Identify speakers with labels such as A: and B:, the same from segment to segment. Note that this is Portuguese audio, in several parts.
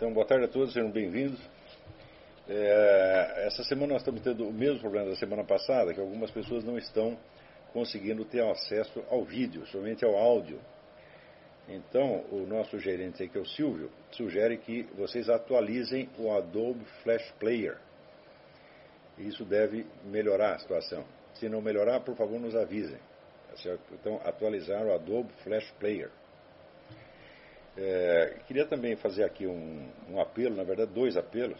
A: Então, boa tarde a todos, sejam bem-vindos. Essa semana nós estamos tendo o mesmo problema da semana passada, que algumas pessoas não estão conseguindo ter acesso ao vídeo, somente ao áudio. Então, o nosso gerente aí, que é o Silvio, sugere que vocês atualizem o Adobe Flash Player. Isso deve melhorar a situação. Se não melhorar, por favor, nos avisem. Tá certo? Então, atualizar o Adobe Flash Player. Queria também fazer aqui um apelo, na verdade, dois apelos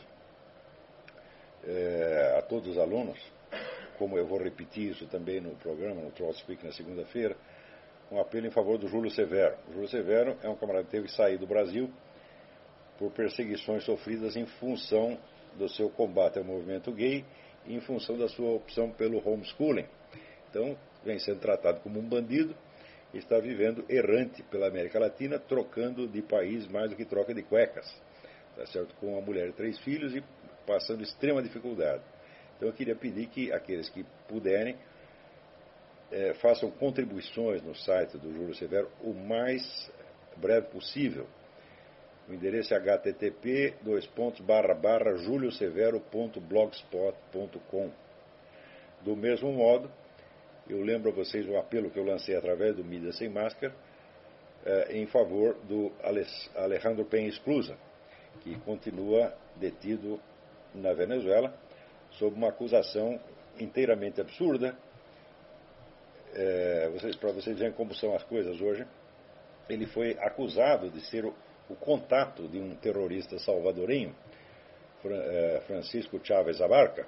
A: a todos os alunos, como eu vou repetir isso também no programa, no Troll Speak na segunda-feira, um apelo em favor do Júlio Severo. O Júlio Severo é um camarada que teve que sair do Brasil por perseguições sofridas em função do seu combate ao movimento gay e em função da sua opção pelo homeschooling. Então, vem sendo tratado como um bandido e está vivendo errante pela América Latina, trocando de país mais do que troca de cuecas, tá certo? Com uma mulher e 3 filhos e passando extrema dificuldade. Então eu queria pedir que aqueles que puderem façam contribuições no site do Júlio Severo o mais breve possível. O endereço é http://juliosevero.blogspot.com. Do mesmo modo, eu lembro a vocês um apelo que eu lancei através do Mídia Sem Máscara em favor do Alejandro Penha Esclusa, que continua detido na Venezuela sob uma acusação inteiramente absurda. Para vocês verem como são as coisas hoje, ele foi acusado de ser o contato de um terrorista salvadorenho, Francisco Chávez Abarca,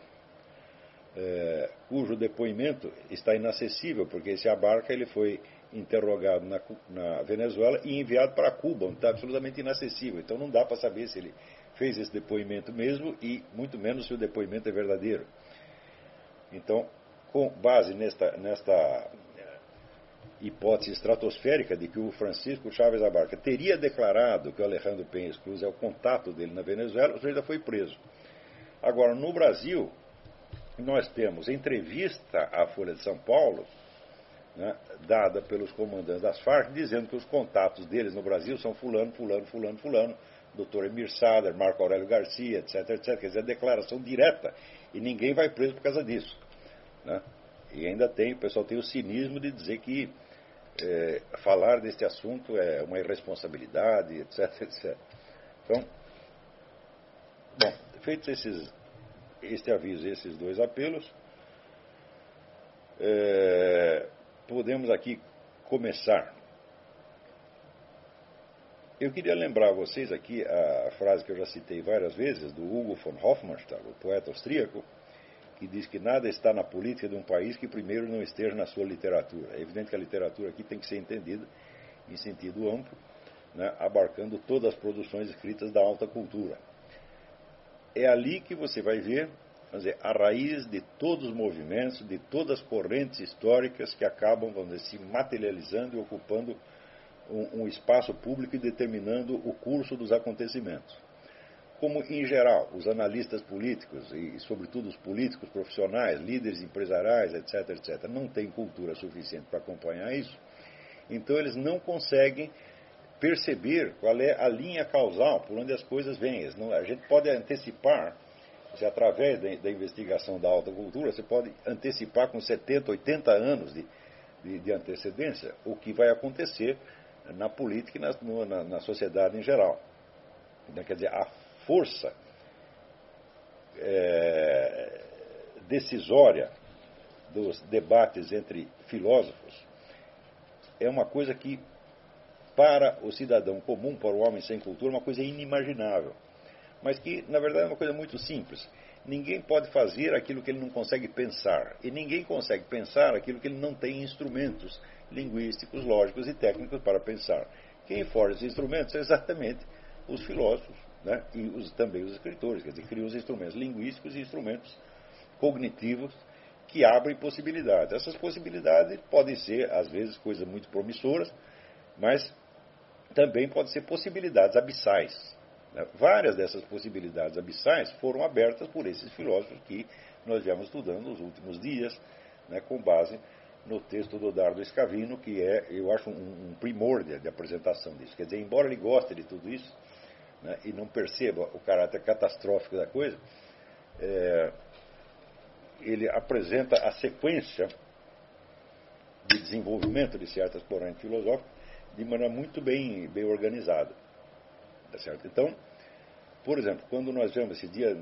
A: cujo depoimento está inacessível, porque esse Abarca ele foi interrogado na Venezuela e enviado para Cuba, onde está absolutamente inacessível. Então não dá para saber se ele fez esse depoimento mesmo e muito menos se o depoimento é verdadeiro. Então, com base nesta hipótese estratosférica de que o Francisco Chávez Abarca teria declarado que o Alejandro Penha Esclusa é o contato dele na Venezuela, o sujeito já foi preso. Agora, no Brasil, nós temos entrevista à Folha de São Paulo, né, dada pelos comandantes das Farc, dizendo que os contatos deles no Brasil são fulano, Dr. Emir Sader, Marco Aurélio Garcia, etc, etc. Quer dizer, a declaração direta, e ninguém vai preso por causa disso, né? E ainda o pessoal tem o cinismo de dizer que falar deste assunto é uma irresponsabilidade, etc, etc. Então, bom, feitos este aviso, esses dois apelos, podemos aqui começar. Eu queria lembrar a vocês aqui a frase que eu já citei várias vezes, do Hugo von Hofmannsthal, o poeta austríaco, que diz que nada está na política de um país que primeiro não esteja na sua literatura. É evidente que a literatura aqui tem que ser entendida em sentido amplo, né, abarcando todas as produções escritas da alta cultura. É ali que você vai ver, vamos dizer, a raiz de todos os movimentos, de todas as correntes históricas que acabam, vamos dizer, se materializando e ocupando um espaço público e determinando o curso dos acontecimentos. Como, em geral, os analistas políticos e, sobretudo, os políticos profissionais, líderes empresariais, etc., etc., não têm cultura suficiente para acompanhar isso, então eles não conseguem perceber qual é a linha causal por onde as coisas vêm. A gente pode antecipar, através da investigação da alta cultura, você pode antecipar com 70, 80 anos de antecedência o que vai acontecer na política e na sociedade em geral. Quer dizer, a força decisória dos debates entre filósofos é uma coisa que, para o cidadão comum, para o homem sem cultura, é uma coisa inimaginável. Mas que, na verdade, é uma coisa muito simples. Ninguém pode fazer aquilo que ele não consegue pensar. E ninguém consegue pensar aquilo que ele não tem instrumentos linguísticos, lógicos e técnicos para pensar. Quem forja esses instrumentos são exatamente os filósofos, né? E também os escritores. Quer dizer, criam os instrumentos linguísticos e instrumentos cognitivos que abrem possibilidades. Essas possibilidades podem ser, às vezes, coisas muito promissoras, mas também podem ser possibilidades abissais. Várias dessas possibilidades abissais foram abertas por esses filósofos que nós viemos estudando nos últimos dias, né, com base no texto do Dardo Scavino, que é, eu acho, um primor de apresentação disso. Quer dizer, embora ele goste de tudo isso, né, e não perceba o caráter catastrófico da coisa, ele apresenta a sequência de desenvolvimento de certas correntes filosóficas de maneira muito bem organizada. Tá certo? Então, por exemplo, quando nós vemos esse dia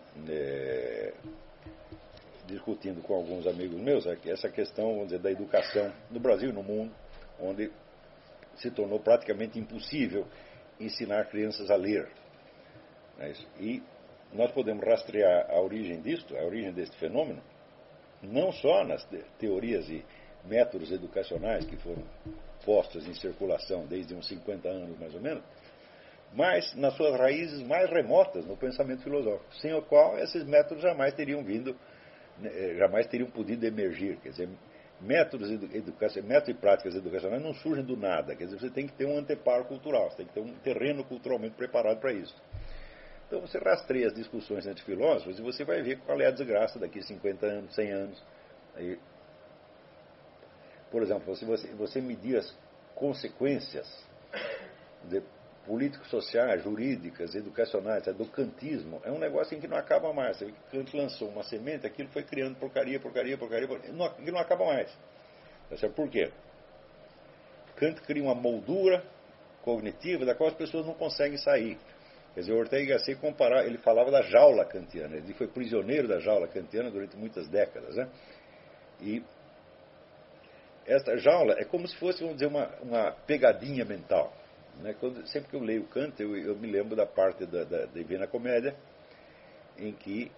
A: discutindo com alguns amigos meus essa questão, vamos dizer, da educação no Brasil e no mundo, onde se tornou praticamente impossível ensinar crianças a ler. Não é isso? E nós podemos rastrear a origem disto, a origem deste fenômeno, não só nas teorias e métodos educacionais que foram postos em circulação desde uns 50 anos mais ou menos, mas nas suas raízes mais remotas no pensamento filosófico, sem o qual esses métodos jamais teriam podido emergir. Quer dizer, métodos e práticas educacionais não surgem do nada. Quer dizer, você tem que ter um anteparo cultural, você tem que ter um terreno culturalmente preparado para isso. Então você rastreia as discussões entre filósofos e você vai ver qual é a desgraça daqui a 50 anos, 100 anos. Aí, por exemplo, se você medir as consequências de políticos sociais, jurídicas, educacionais, do kantismo, é um negócio em que não acaba mais. Kant lançou uma semente, aquilo foi criando porcaria, que não acaba mais. Por quê? Kant cria uma moldura cognitiva da qual as pessoas não conseguem sair. Quer dizer, Ortega y Gasset ele falava da jaula kantiana, ele foi prisioneiro da jaula kantiana durante muitas décadas, né? E esta jaula é como se fosse, vamos dizer, uma pegadinha mental. Né? Sempre que eu leio Kant, eu me lembro da parte da Divina Comédia, em que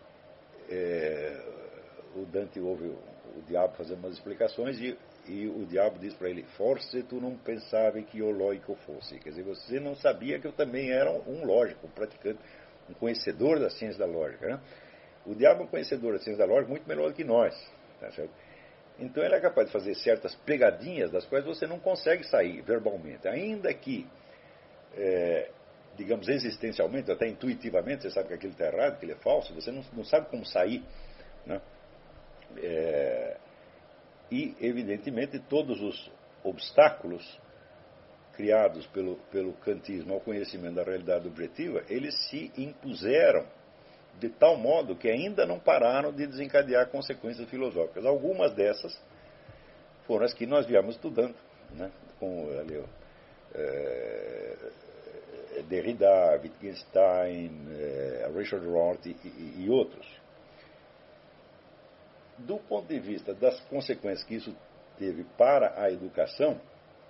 A: o Dante ouve o diabo fazer umas explicações e o diabo diz para ele: forse tu não pensava que eu lógico fosse. Quer dizer, você não sabia que eu também era um lógico, um praticante, um conhecedor da ciência da lógica. Né? O diabo é um conhecedor da ciência da lógica muito melhor do que nós. Tá certo? Então ele é capaz de fazer certas pegadinhas das quais você não consegue sair verbalmente. Ainda que, digamos, existencialmente, até intuitivamente, você sabe que aquilo está errado, que ele é falso, você não sabe como sair. Né? E, evidentemente, todos os obstáculos criados pelo kantismo ao conhecimento da realidade objetiva, eles se impuseram de tal modo que ainda não pararam de desencadear consequências filosóficas. Algumas dessas foram as que nós viemos estudando, né? Com Derrida, Wittgenstein, Richard Roth e outros. Do ponto de vista das consequências que isso teve para a educação,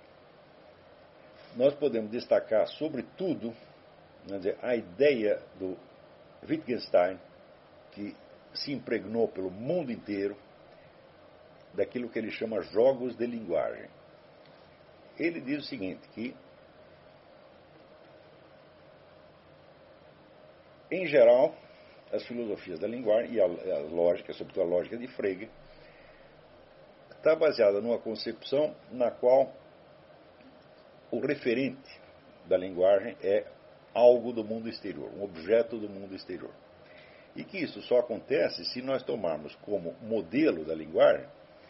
A: nós podemos destacar, sobretudo, a ideia do Wittgenstein, que se impregnou pelo mundo inteiro daquilo que ele chama jogos de linguagem. Ele diz o seguinte, que em geral as filosofias da linguagem e a lógica, sobretudo a lógica de Frege, está baseada numa concepção na qual o referente da linguagem é algo do mundo exterior, um objeto do mundo exterior. E que isso só acontece se nós tomarmos como modelo da linguagem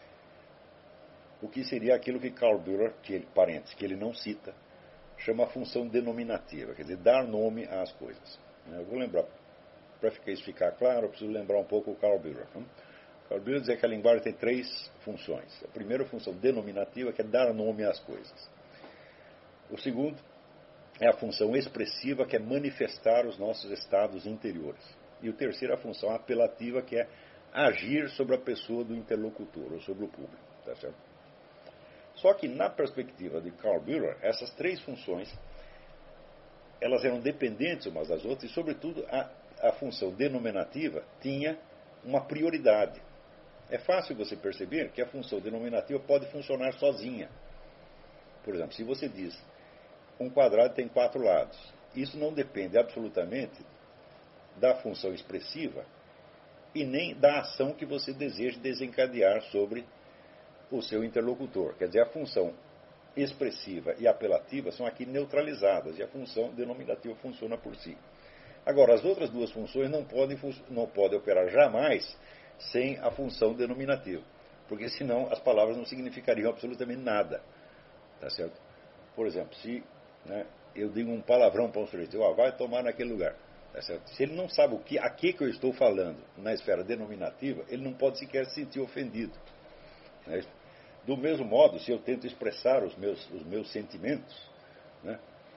A: o que seria aquilo que Karl Bühler, que ele não cita, chama a função denominativa, quer dizer, dar nome às coisas. Eu vou lembrar, para isso ficar claro, eu preciso lembrar um pouco o Karl Bühler. Karl Bühler dizia que a linguagem tem 3 funções. A primeira função denominativa, que é dar nome às coisas. O segundo é a função expressiva, que é manifestar os nossos estados interiores. E o terceiro é a função apelativa, que é agir sobre a pessoa do interlocutor, ou sobre o público. Tá certo? Só que, na perspectiva de Karl Bühler, essas 3 funções, elas eram dependentes umas das outras, e, sobretudo, a função denominativa tinha uma prioridade. É fácil você perceber que a função denominativa pode funcionar sozinha. Por exemplo, se você diz um quadrado tem 4 lados, isso não depende absolutamente da função expressiva e nem da ação que você deseja desencadear sobre o seu interlocutor. Quer dizer, a função expressiva e apelativa são aqui neutralizadas e a função denominativa funciona por si. Agora, as outras 2 funções não podem operar jamais sem a função denominativa, porque senão as palavras não significariam absolutamente nada. Tá certo? Por exemplo, se eu digo um palavrão para um sujeito, vai tomar naquele lugar. Tá certo? Se ele não sabe a que eu estou falando na esfera denominativa, ele não pode sequer se sentir ofendido. Né? Do mesmo modo, se eu tento expressar os meus sentimentos, né,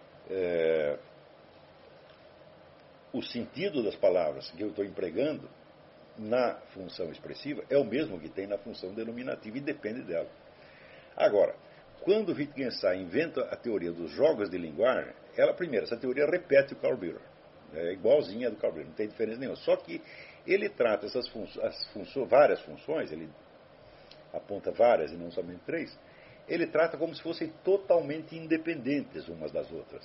A: o sentido das palavras que eu estou empregando na função expressiva é o mesmo que tem na função denominativa e depende dela. Agora, quando Wittgenstein inventa a teoria dos jogos de linguagem, essa teoria repete o Carl Bühler. É igualzinha a do Carl Bühler, não tem diferença nenhuma. Só que ele trata várias funções, ele aponta várias e não somente 3, ele trata como se fossem totalmente independentes umas das outras.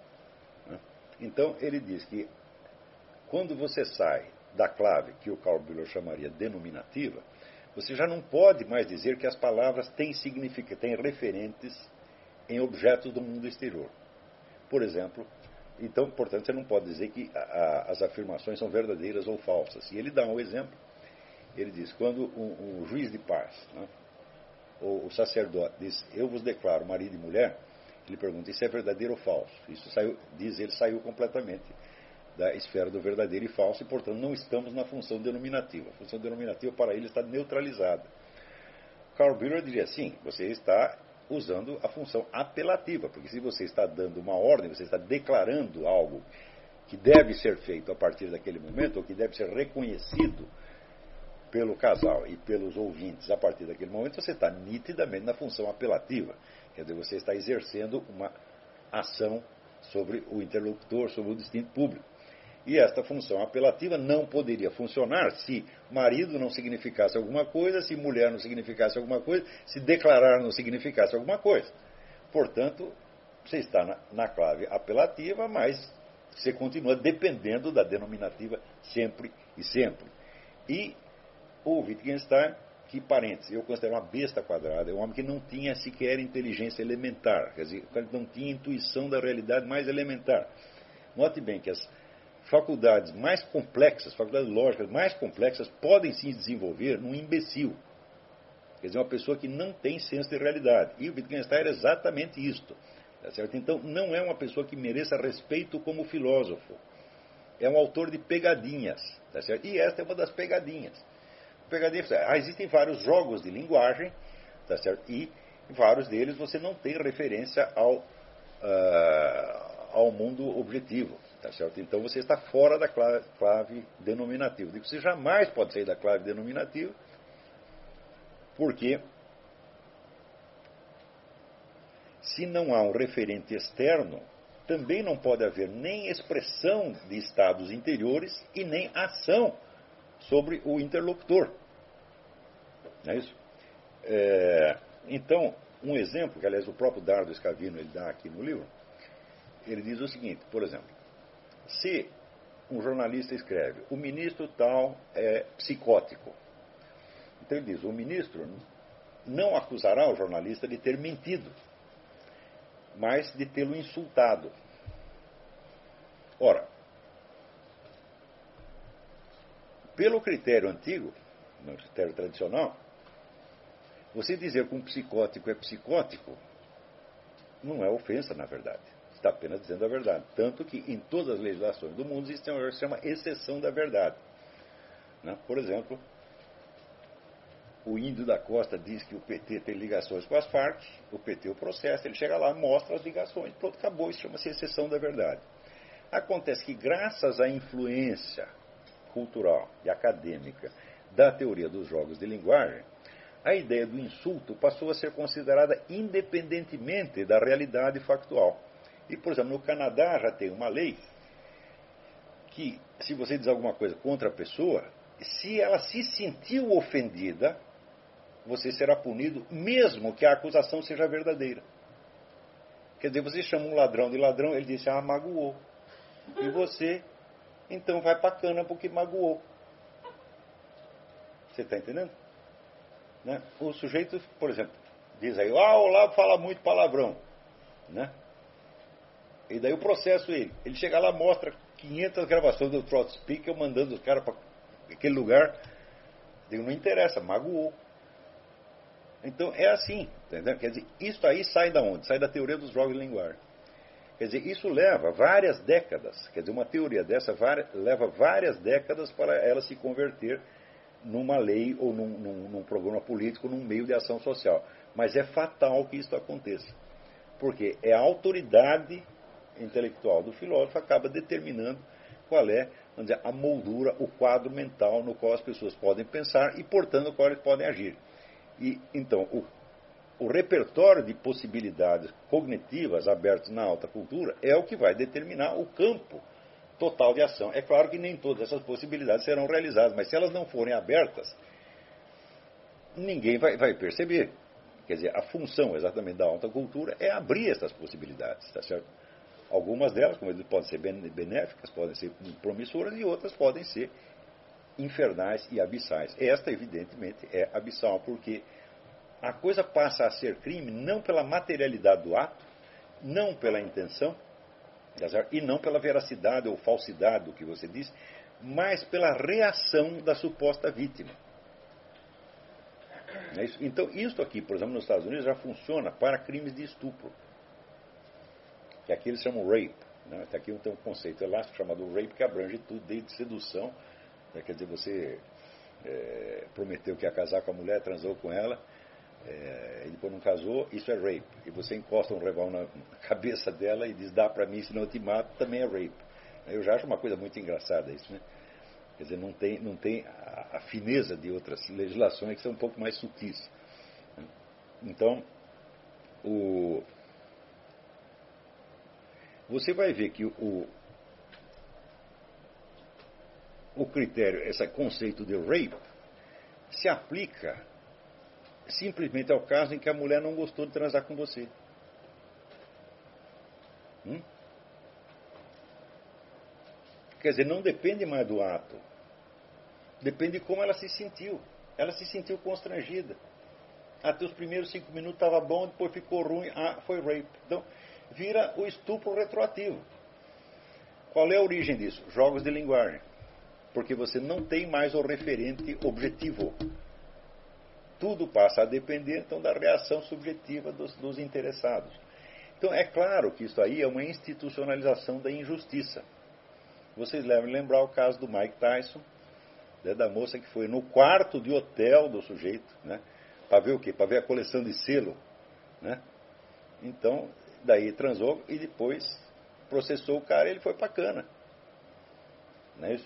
A: Então, ele diz que quando você sai da clave, que o Carl Bühler chamaria denominativa, você já não pode mais dizer que as palavras têm referentes em objetos do mundo exterior. Por exemplo, então, portanto, você não pode dizer que as afirmações são verdadeiras ou falsas. E ele dá um exemplo. Ele diz, quando um juiz de paz, né, ou o sacerdote diz, eu vos declaro marido e mulher, ele pergunta, isso é verdadeiro ou falso? Isso saiu completamente da esfera do verdadeiro e falso, e, portanto, não estamos na função denominativa. A função denominativa, para ele, está neutralizada. Carl Bühler diria assim, você está usando a função apelativa, porque se você está dando uma ordem, você está declarando algo que deve ser feito a partir daquele momento, ou que deve ser reconhecido pelo casal e pelos ouvintes a partir daquele momento, você está nitidamente na função apelativa. Quer dizer, você está exercendo uma ação sobre o interlocutor, sobre o destino público. E esta função apelativa não poderia funcionar se marido não significasse alguma coisa, se mulher não significasse alguma coisa, se declarar não significasse alguma coisa. Portanto, você está na clave apelativa, mas você continua dependendo da denominativa sempre e sempre. E o Wittgenstein, que, parênteses, eu considero uma besta quadrada, é um homem que não tinha sequer inteligência elementar, quer dizer, não tinha intuição da realidade mais elementar. Note bem que as faculdades mais complexas, faculdades lógicas mais complexas, podem se desenvolver num imbecil. Quer dizer, uma pessoa que não tem senso de realidade. E o Wittgenstein era exatamente isto. Tá certo? Então, não é uma pessoa que mereça respeito como filósofo. É um autor de pegadinhas. Tá certo? E esta é uma das pegadinhas. Existem vários jogos de linguagem, tá certo? E vários deles você não tem referência ao mundo objetivo. Tá certo? Então você está fora da clave denominativa. Digo, você jamais pode sair da clave denominativa, porque se não há um referente externo, também não pode haver nem expressão de estados interiores e nem ação sobre o interlocutor. Não é isso? Então, um exemplo, que aliás o próprio Dardo Scavino ele dá aqui no livro, ele diz o seguinte, por exemplo, se um jornalista escreve, o ministro tal é psicótico, então ele diz, o ministro não acusará o jornalista de ter mentido, mas de tê-lo insultado. Ora, pelo critério antigo, no critério tradicional, você dizer que um psicótico é psicótico não é ofensa, na verdade. Está apenas dizendo a verdade. Tanto que em todas as legislações do mundo existe uma que se chama exceção da verdade. Né? Por exemplo, o Índio da Costa diz que o PT tem ligações com as Farc, o PT o processa, ele chega lá, mostra as ligações, pronto, acabou, isso chama-se exceção da verdade. Acontece que graças à influência cultural e acadêmica da teoria dos jogos de linguagem, a ideia do insulto passou a ser considerada independentemente da realidade factual. E, por exemplo, no Canadá já tem uma lei que, se você diz alguma coisa contra a pessoa, se ela se sentiu ofendida, você será punido, mesmo que a acusação seja verdadeira. Quer dizer, você chama um ladrão de ladrão, ele disse, magoou. E você, então, vai pra cana porque magoou. Você está entendendo? Né? O sujeito, por exemplo, diz aí, o Olavo fala muito palavrão. Né? E daí eu processo ele. Ele chega lá, mostra 500 gravações do Trot Speaker, mandando os caras para aquele lugar. Digo, não interessa, magoou. Então é assim, entendeu? Quer dizer, isso aí sai da onde? Sai da teoria dos jogos de linguagem. Quer dizer, isso leva várias décadas. Quer dizer, uma teoria dessa leva várias décadas para ela se converter numa lei ou num programa político, num meio de ação social. Mas é fatal que isso aconteça. Porque é a autoridade intelectual do filósofo que acaba determinando qual é, vamos dizer, a moldura, o quadro mental no qual as pessoas podem pensar e, portanto, no qual eles podem agir. E, então, o repertório de possibilidades cognitivas abertas na alta cultura é o que vai determinar o campo total de ação. É claro que nem todas essas possibilidades serão realizadas, mas se elas não forem abertas, ninguém vai perceber. Quer dizer, a função exatamente da alta cultura é abrir essas possibilidades, tá certo? Algumas delas, como eu disse, podem ser benéficas, podem ser promissoras, e outras podem ser infernais e abissais. Esta, evidentemente, é abissal, porque a coisa passa a ser crime não pela materialidade do ato, não pela intenção, e não pela veracidade ou falsidade do que você disse, mas pela reação da suposta vítima. Então, isso aqui, por exemplo, nos Estados Unidos, já funciona para crimes de estupro, que aqui eles chamam rape. Né? Aqui tem um conceito elástico chamado rape, que abrange tudo, desde sedução, né? Quer dizer, você prometeu que ia casar com a mulher, transou com ela, e depois não casou, isso é rape. E você encosta um revólver na cabeça dela e diz, dá pra mim, senão eu te mato, também é rape. Eu já acho uma coisa muito engraçada isso, né? Quer dizer, não tem a fineza de outras legislações que são um pouco mais sutis. Então, você vai ver que o critério, esse conceito de rape, se aplica simplesmente ao caso em que a mulher não gostou de transar com você. Quer dizer, não depende mais do ato. Depende de como ela se sentiu. Ela se sentiu constrangida. Até os primeiros 5 minutos estava bom, depois ficou ruim, foi rape. Então, vira o estupro retroativo. Qual é a origem disso? Jogos de linguagem. Porque você não tem mais o referente objetivo. Tudo passa a depender, então, da reação subjetiva dos interessados. Então, é claro que isso aí é uma institucionalização da injustiça. Vocês devem lembrar o caso do Mike Tyson, né, da moça que foi no quarto de hotel do sujeito, né, para ver o quê? Para ver a coleção de selo. Né? Então, daí transou e depois processou o cara e ele foi para a cana. Não é isso?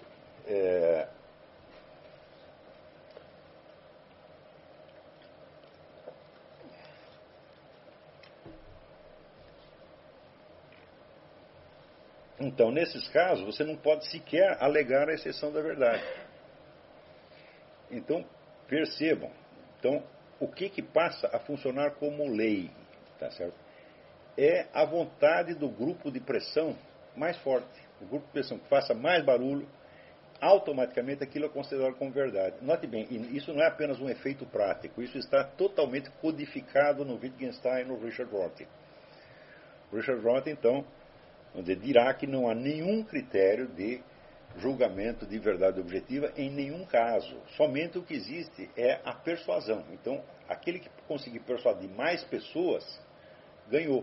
A: Então, nesses casos, você não pode sequer alegar a exceção da verdade. Então, percebam. Então, o que passa a funcionar como lei, tá certo? É a vontade do grupo de pressão mais forte. O grupo de pressão que faça mais barulho, automaticamente aquilo é considerado como verdade. Note bem, isso não é apenas um efeito prático, isso está totalmente codificado no Wittgenstein e no Richard Rorty. Richard Rorty, então, dirá que não há nenhum critério de julgamento de verdade objetiva em nenhum caso. Somente o que existe é a persuasão. Então, aquele que conseguir persuadir mais pessoas, ganhou.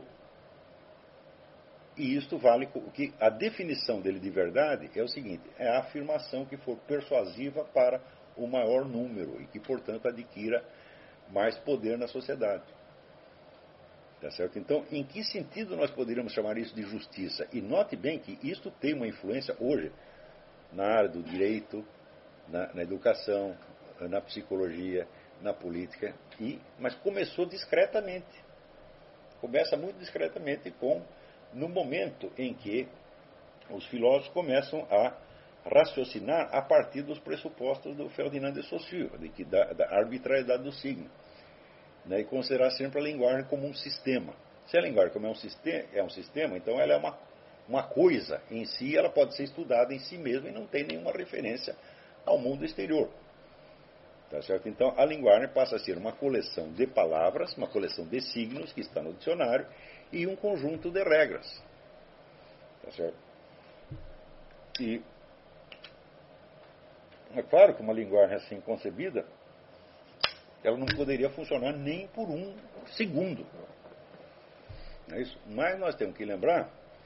A: E isto vale, que a definição dele de verdade é o seguinte, é a afirmação que for persuasiva para o maior número e que, portanto, adquira mais poder na sociedade. Tá certo? Então, em que sentido nós poderíamos chamar isso de justiça? E note bem que isto tem uma influência hoje na área do direito, na educação, na psicologia, na política, mas começou discretamente. Começa muito discretamente no momento em que os filósofos começam a raciocinar a partir dos pressupostos do Ferdinand de Saussure, da arbitrariedade do signo. Né, e considerar sempre a linguagem como um sistema. Se a linguagem como é um sistema, então ela é uma coisa em si, ela pode ser estudada em si mesma e não tem nenhuma referência ao mundo exterior. Tá certo? Então a linguagem passa a ser uma coleção de palavras, uma coleção de signos que está no dicionário e um conjunto de regras. Tá certo? E é claro que uma linguagem assim concebida, ela não poderia funcionar nem por um segundo. É isso? Mas nós temos que lembrar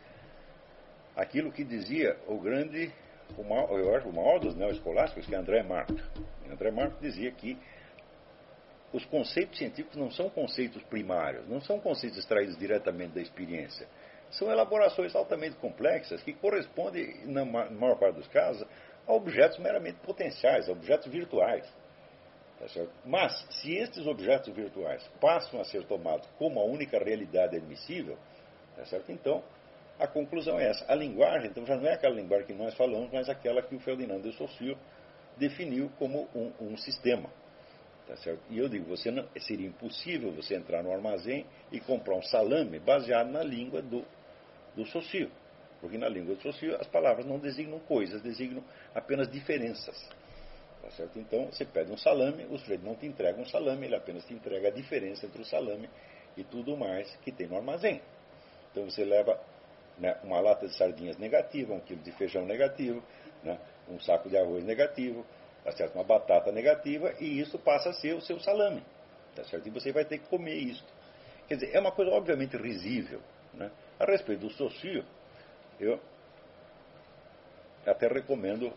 A: aquilo que dizia eu acho, o maior dos neoescolásticos, que é André Marx. André Marx dizia que os conceitos científicos não são conceitos primários, não são conceitos extraídos diretamente da experiência. São elaborações altamente complexas que correspondem, na maior parte dos casos, a objetos meramente potenciais, a objetos virtuais. Tá certo? Mas, se estes objetos virtuais passam a ser tomados como a única realidade admissível, tá certo? Então, a conclusão é essa. A linguagem, então, já não é aquela linguagem que nós falamos, mas aquela que o Ferdinand de Saussure definiu como um sistema. Tá certo? E eu digo, seria impossível você entrar no armazém e comprar um salame baseado na língua do Saussure. Porque na língua do Saussure as palavras não designam coisas, designam apenas diferenças. Tá certo? Então você pede um salame, o sujeito não te entrega um salame, ele apenas te entrega a diferença entre o salame e tudo mais que tem no armazém. Então você leva, né, uma lata de sardinhas negativa, 1 quilo de feijão negativo, né, um saco de arroz negativo, tá certo? Uma batata negativa, e isso passa a ser o seu salame. Tá certo? E você vai ter que comer isso. Quer dizer, é uma coisa obviamente risível. Né? A respeito do Saussure, eu até recomendo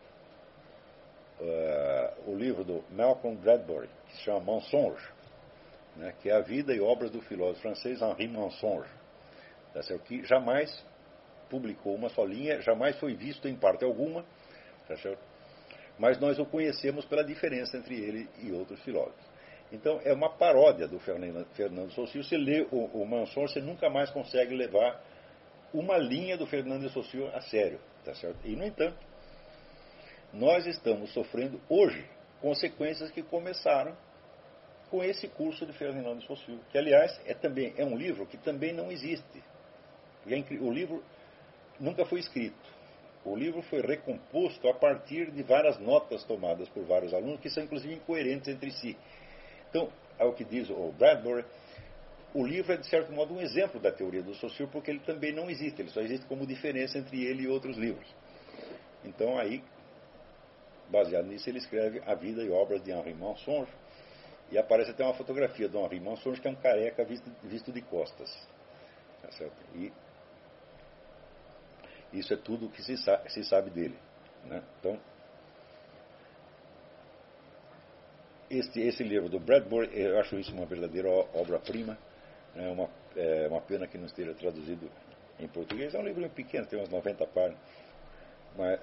A: o livro do Malcolm Bradbury, que se chama Mensonge, né, que é a vida e obras do filósofo francês Henri Mensonge, tá certo? Que jamais publicou uma só linha, jamais foi visto em parte alguma, tá certo? Mas nós o conhecemos pela diferença entre ele e outros filósofos. Então é uma paródia do Fernando Saussure. Você lê o Mensonge, você nunca mais consegue levar uma linha do Fernando de Saussure a sério, tá certo? E, no entanto, nós estamos sofrendo hoje consequências que começaram com esse curso de Ferdinand de Saussure, que, aliás, também é um livro que também não existe. O livro nunca foi escrito. O livro foi recomposto a partir de várias notas tomadas por vários alunos, que são inclusive incoerentes entre si. Então, ao que diz o Bradbury, o livro é, de certo modo, um exemplo da teoria do Saussure, porque ele também não existe, ele só existe como diferença entre ele e outros livros. Então, aí, baseado nisso, ele escreve A Vida e Obras de Henri Mensonge, e aparece até uma fotografia de Henri Mensonge, que é um careca visto de costas. Tá certo? E isso é tudo o que se sabe dele. Né? Então, esse livro do Bradbury, eu acho isso uma verdadeira obra-prima. É uma pena que não esteja traduzido em português. É um livro pequeno, tem umas 90 páginas, mas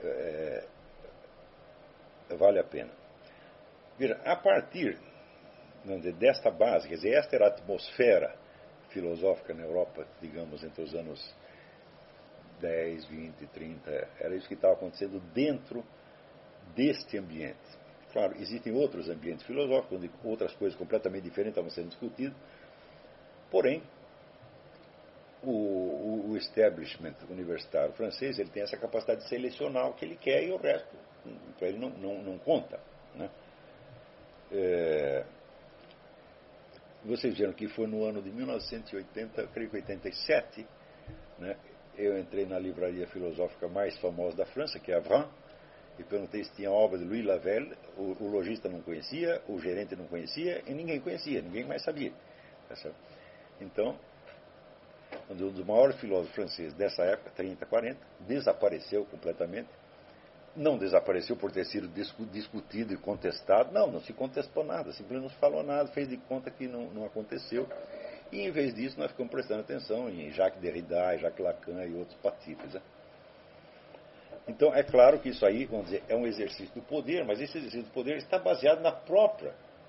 A: vale a pena. Veja, a partir desta base, quer dizer, esta era a atmosfera filosófica na Europa, digamos, entre os anos 10, 20, 30, era isso que estava acontecendo dentro deste ambiente. Claro, existem outros ambientes filosóficos, onde outras coisas completamente diferentes estavam sendo discutidas, porém, o establishment universitário francês, ele tem essa capacidade de selecionar o que ele quer e o resto, para ele não conta. Né? Vocês viram que foi no ano de 1980, creio que 87, né? Eu entrei na livraria filosófica mais famosa da França, que é a Avran, e perguntei se tinha obra de Louis Lavelle. O lojista não conhecia, o gerente não conhecia, e ninguém conhecia, ninguém mais sabia. Tá certo? Então, um dos maiores filósofos franceses dessa época, 30, 40, desapareceu completamente. Não desapareceu por ter sido discutido e contestado, não se contestou nada, simplesmente não se falou nada, fez de conta que não aconteceu. E, em vez disso, nós ficamos prestando atenção em Jacques Derrida, Jacques Lacan e outros patifes. Né? Então, é claro que isso aí, vamos dizer, é um exercício do poder, mas esse exercício do poder está baseado na própria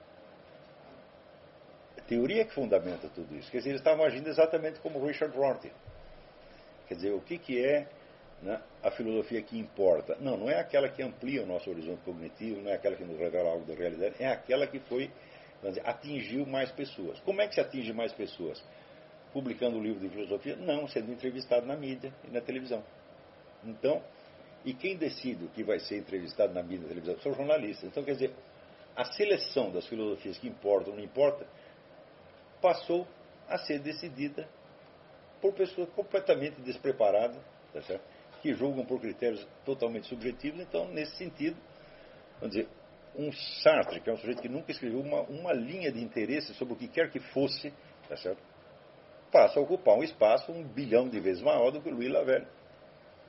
A: teoria que fundamenta tudo isso. Quer dizer, eles estavam agindo exatamente como Richard Rorty. Quer dizer, o que é, né, a filosofia que importa? Não é aquela que amplia o nosso horizonte cognitivo, não é aquela que nos revela algo da realidade, é aquela que foi, vamos dizer, atingiu mais pessoas. Como é que se atinge mais pessoas? Publicando um livro de filosofia? Não, sendo entrevistado na mídia e na televisão. Então, e quem decide o que vai ser entrevistado na mídia e na televisão? São jornalistas. Então, quer dizer, a seleção das filosofias que importam ou não importa passou a ser decidida por pessoas completamente despreparadas, tá certo? Que julgam por critérios totalmente subjetivos. Então, nesse sentido, vamos dizer, um Sartre, que é um sujeito que nunca escreveu uma linha de interesse sobre o que quer que fosse, tá certo? Passa a ocupar um espaço 1 bilhão de vezes maior do que o Louis Lavelle.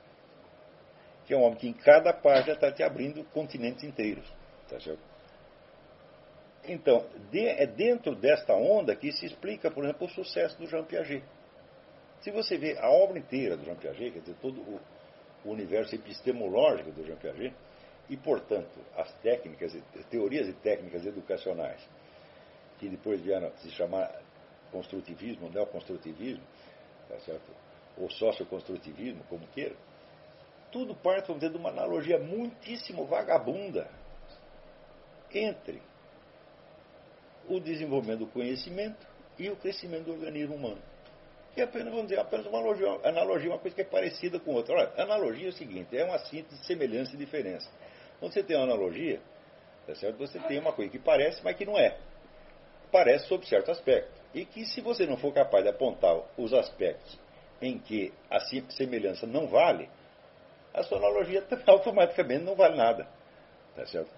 A: que é um homem que em cada página está te abrindo continentes inteiros. Tá certo? Então, é dentro desta onda que se explica, por exemplo, o sucesso do Jean Piaget. Se você vê a obra inteira do Jean Piaget, quer dizer, todo o universo epistemológico do Jean Piaget, e, portanto, as técnicas, teorias e técnicas educacionais, que depois vieram se chamar construtivismo, neoconstrutivismo, tá certo? Ou socioconstrutivismo, como queira, tudo parte, vamos dizer, de uma analogia muitíssimo vagabunda entre o desenvolvimento do conhecimento e o crescimento do organismo humano. Que é apenas, vamos dizer, apenas uma analogia, uma coisa que é parecida com outra. Olha, analogia é o seguinte, é uma síntese de semelhança e diferença. Quando você tem uma analogia, tá certo? Você tem uma coisa que parece, mas que não é. Parece sob certo aspecto. E que se você não for capaz de apontar os aspectos em que a semelhança não vale, a sua analogia automaticamente não vale nada. Tá certo?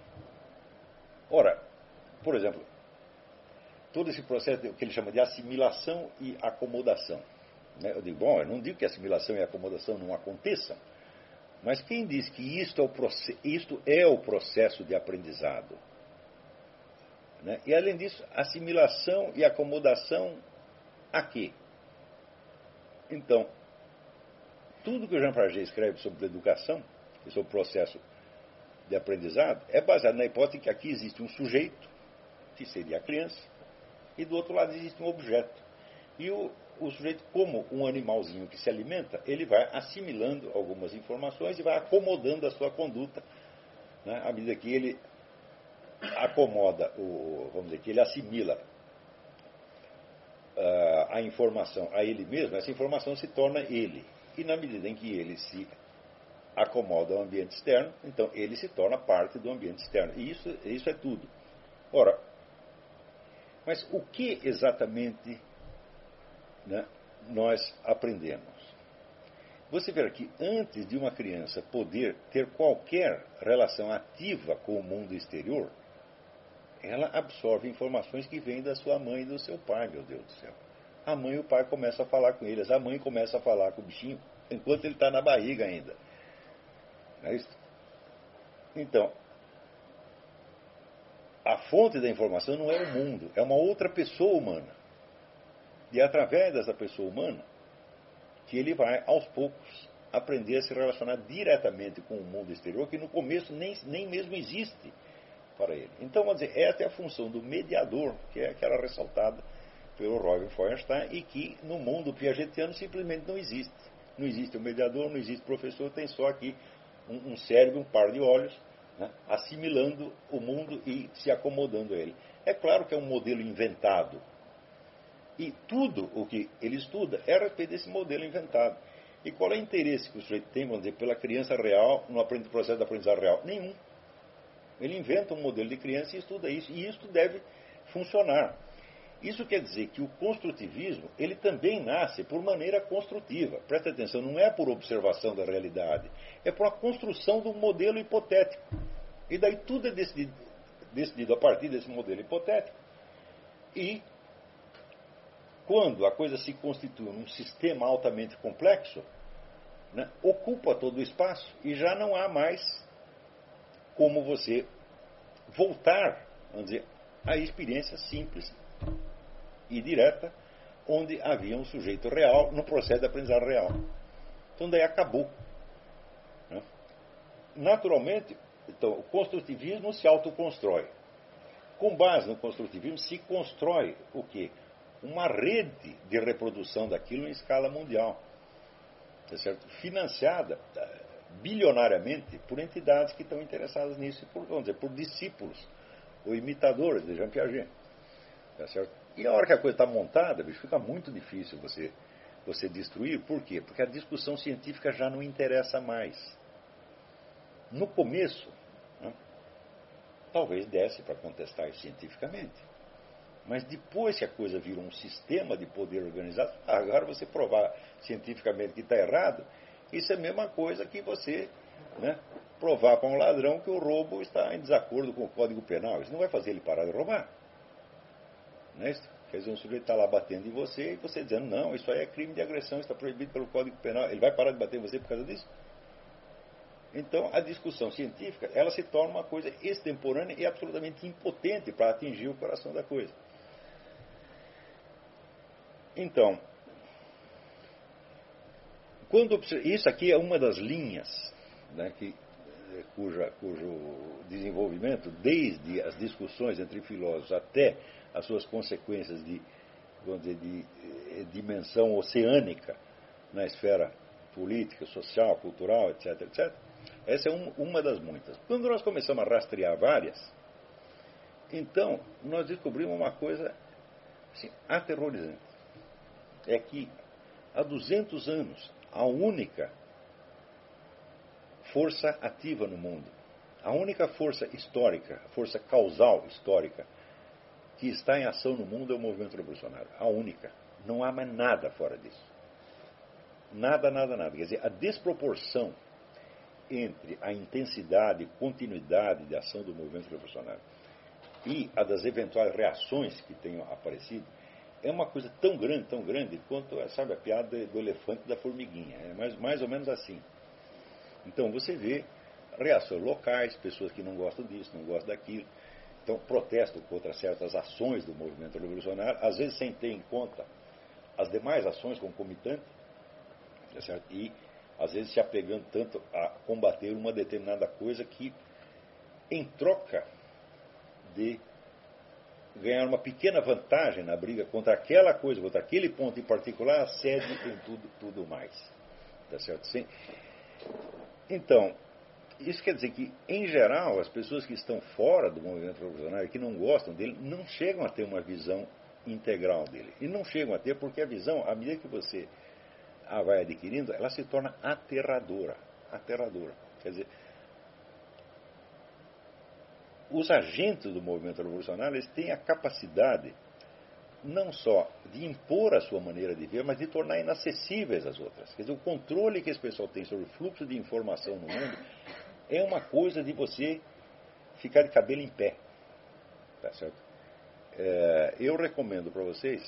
A: Ora, por exemplo, todo esse processo que ele chama de assimilação e acomodação. Né? Eu digo, bom, eu não digo que assimilação e acomodação não aconteçam, mas quem diz que isto é o processo de aprendizado? Né? E, além disso, assimilação e acomodação a quê? Então, tudo que o Jean Piaget escreve sobre educação, e sobre o processo de aprendizado, é baseado na hipótese que aqui existe um sujeito, que seria a criança, e do outro lado existe um objeto. E o sujeito, como um animalzinho que se alimenta, ele vai assimilando algumas informações e vai acomodando a sua conduta, né, à medida que ele acomoda, vamos dizer, que ele assimila a informação a ele mesmo, essa informação se torna ele. E na medida em que ele se acomoda ao ambiente externo, então ele se torna parte do ambiente externo. E isso é tudo. Ora, mas o que exatamente, né, nós aprendemos? Você vê que antes de uma criança poder ter qualquer relação ativa com o mundo exterior, ela absorve informações que vêm da sua mãe e do seu pai, meu Deus do céu. A mãe e o pai começam a falar com eles, a mãe começa a falar com o bichinho enquanto ele está na barriga ainda. Não é isso? Então, a fonte da informação não é o mundo, é uma outra pessoa humana. E é através dessa pessoa humana que ele vai, aos poucos, aprender a se relacionar diretamente com o mundo exterior, que no começo nem mesmo existe para ele. Então, vamos dizer, esta é a função do mediador, que é aquela ressaltada pelo Robin Feuerstein, e que no mundo piagetiano simplesmente não existe. Não existe o mediador, não existe o professor, tem só aqui um cérebro, um par de olhos, né, assimilando o mundo e se acomodando a ele. É claro que é um modelo inventado. E tudo o que ele estuda é a respeito desse modelo inventado. E qual é o interesse que o sujeito tem, vamos dizer, pela criança real no processo de aprendizado real? Nenhum. Ele inventa um modelo de criança e estuda isso. E isso deve funcionar. Isso quer dizer que o construtivismo, ele também nasce por maneira construtiva. Presta atenção, não é por observação da realidade. É por uma construção de um modelo hipotético. E daí tudo é decidido a partir desse modelo hipotético. E quando a coisa se constitui num sistema altamente complexo, né, ocupa todo o espaço e já não há mais como você voltar, vamos dizer, à experiência simples e direta, onde havia um sujeito real no processo de aprendizagem real. Então daí acabou. Né? Naturalmente, então, o construtivismo se autoconstrói. Com base no construtivismo se constrói o quê? Uma rede de reprodução daquilo em escala mundial. Tá certo? Financiada bilionariamente por entidades que estão interessadas nisso, vamos dizer, por discípulos ou imitadores de Jean Piaget. Tá certo? E a hora que a coisa está montada, bicho, fica muito difícil você destruir. Por quê? Porque a discussão científica já não interessa mais. No começo, né, talvez desse para contestar cientificamente. Mas depois que a coisa virou um sistema de poder organizado, agora você provar cientificamente que está errado, isso é a mesma coisa que você, né, provar para um ladrão que o roubo está em desacordo com o Código Penal. Isso não vai fazer ele parar de roubar. Não é isso? Quer dizer, um sujeito está lá batendo em você e você dizendo, não, isso aí é crime de agressão, está proibido pelo Código Penal. Ele vai parar de bater em você por causa disso? Então, a discussão científica, ela se torna uma coisa extemporânea e absolutamente impotente para atingir o coração da coisa. Então, isso aqui é uma das linhas, né, cujo desenvolvimento, desde as discussões entre filósofos até as suas consequências vamos dizer, de dimensão oceânica na esfera política, social, cultural, etc, etc. Essa é uma das muitas. Quando nós começamos a rastrear várias, então nós descobrimos uma coisa assim, aterrorizante. É que há 200 anos, a única força ativa no mundo, a única força histórica, força causal histórica, que está em ação no mundo é o movimento revolucionário. A única. Não há mais nada fora disso. Nada, nada, nada. Quer dizer, a desproporção entre a intensidade e continuidade de ação do movimento revolucionário e a das eventuais reações que tenham aparecido é uma coisa tão grande quanto, sabe, a piada do elefante e da formiguinha. É mais ou menos assim. Então você vê reações locais, pessoas que não gostam disso, não gostam daquilo. Então protestam contra certas ações do movimento revolucionário, às vezes sem ter em conta as demais ações concomitantes, tá certo? E às vezes se apegando tanto a combater uma determinada coisa que, em troca de ganhar uma pequena vantagem na briga contra aquela coisa, contra aquele ponto em particular, cede em tudo mais. Tá certo? Sim. Então, isso quer dizer que, em geral, as pessoas que estão fora do movimento revolucionário, que não gostam dele, não chegam a ter uma visão integral dele. E não chegam a ter porque a visão, à medida que você a vai adquirindo, ela se torna aterradora. Aterradora. Quer dizer, os agentes do movimento revolucionário, eles têm a capacidade não só de impor a sua maneira de ver, mas de tornar inacessíveis as outras. Quer dizer, o controle que esse pessoal tem sobre o fluxo de informação no mundo é uma coisa de você ficar de cabelo em pé. Tá certo? Eu recomendo para vocês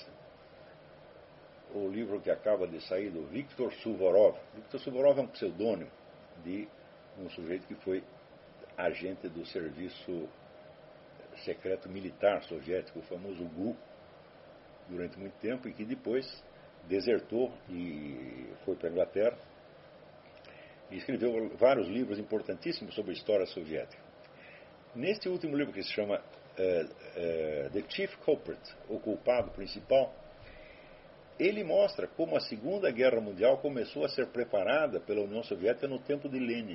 A: o livro que acaba de sair do Viktor Suvorov. Viktor Suvorov é um pseudônimo de um sujeito que foi agente do serviço secreto militar soviético, o famoso GRU, durante muito tempo, e que depois desertou e foi para a Inglaterra e escreveu vários livros importantíssimos sobre a história soviética. Neste último livro, que se chama The Chief Culprit, o culpado principal, ele mostra como a Segunda Guerra Mundial começou a ser preparada pela União Soviética no tempo de Lenin.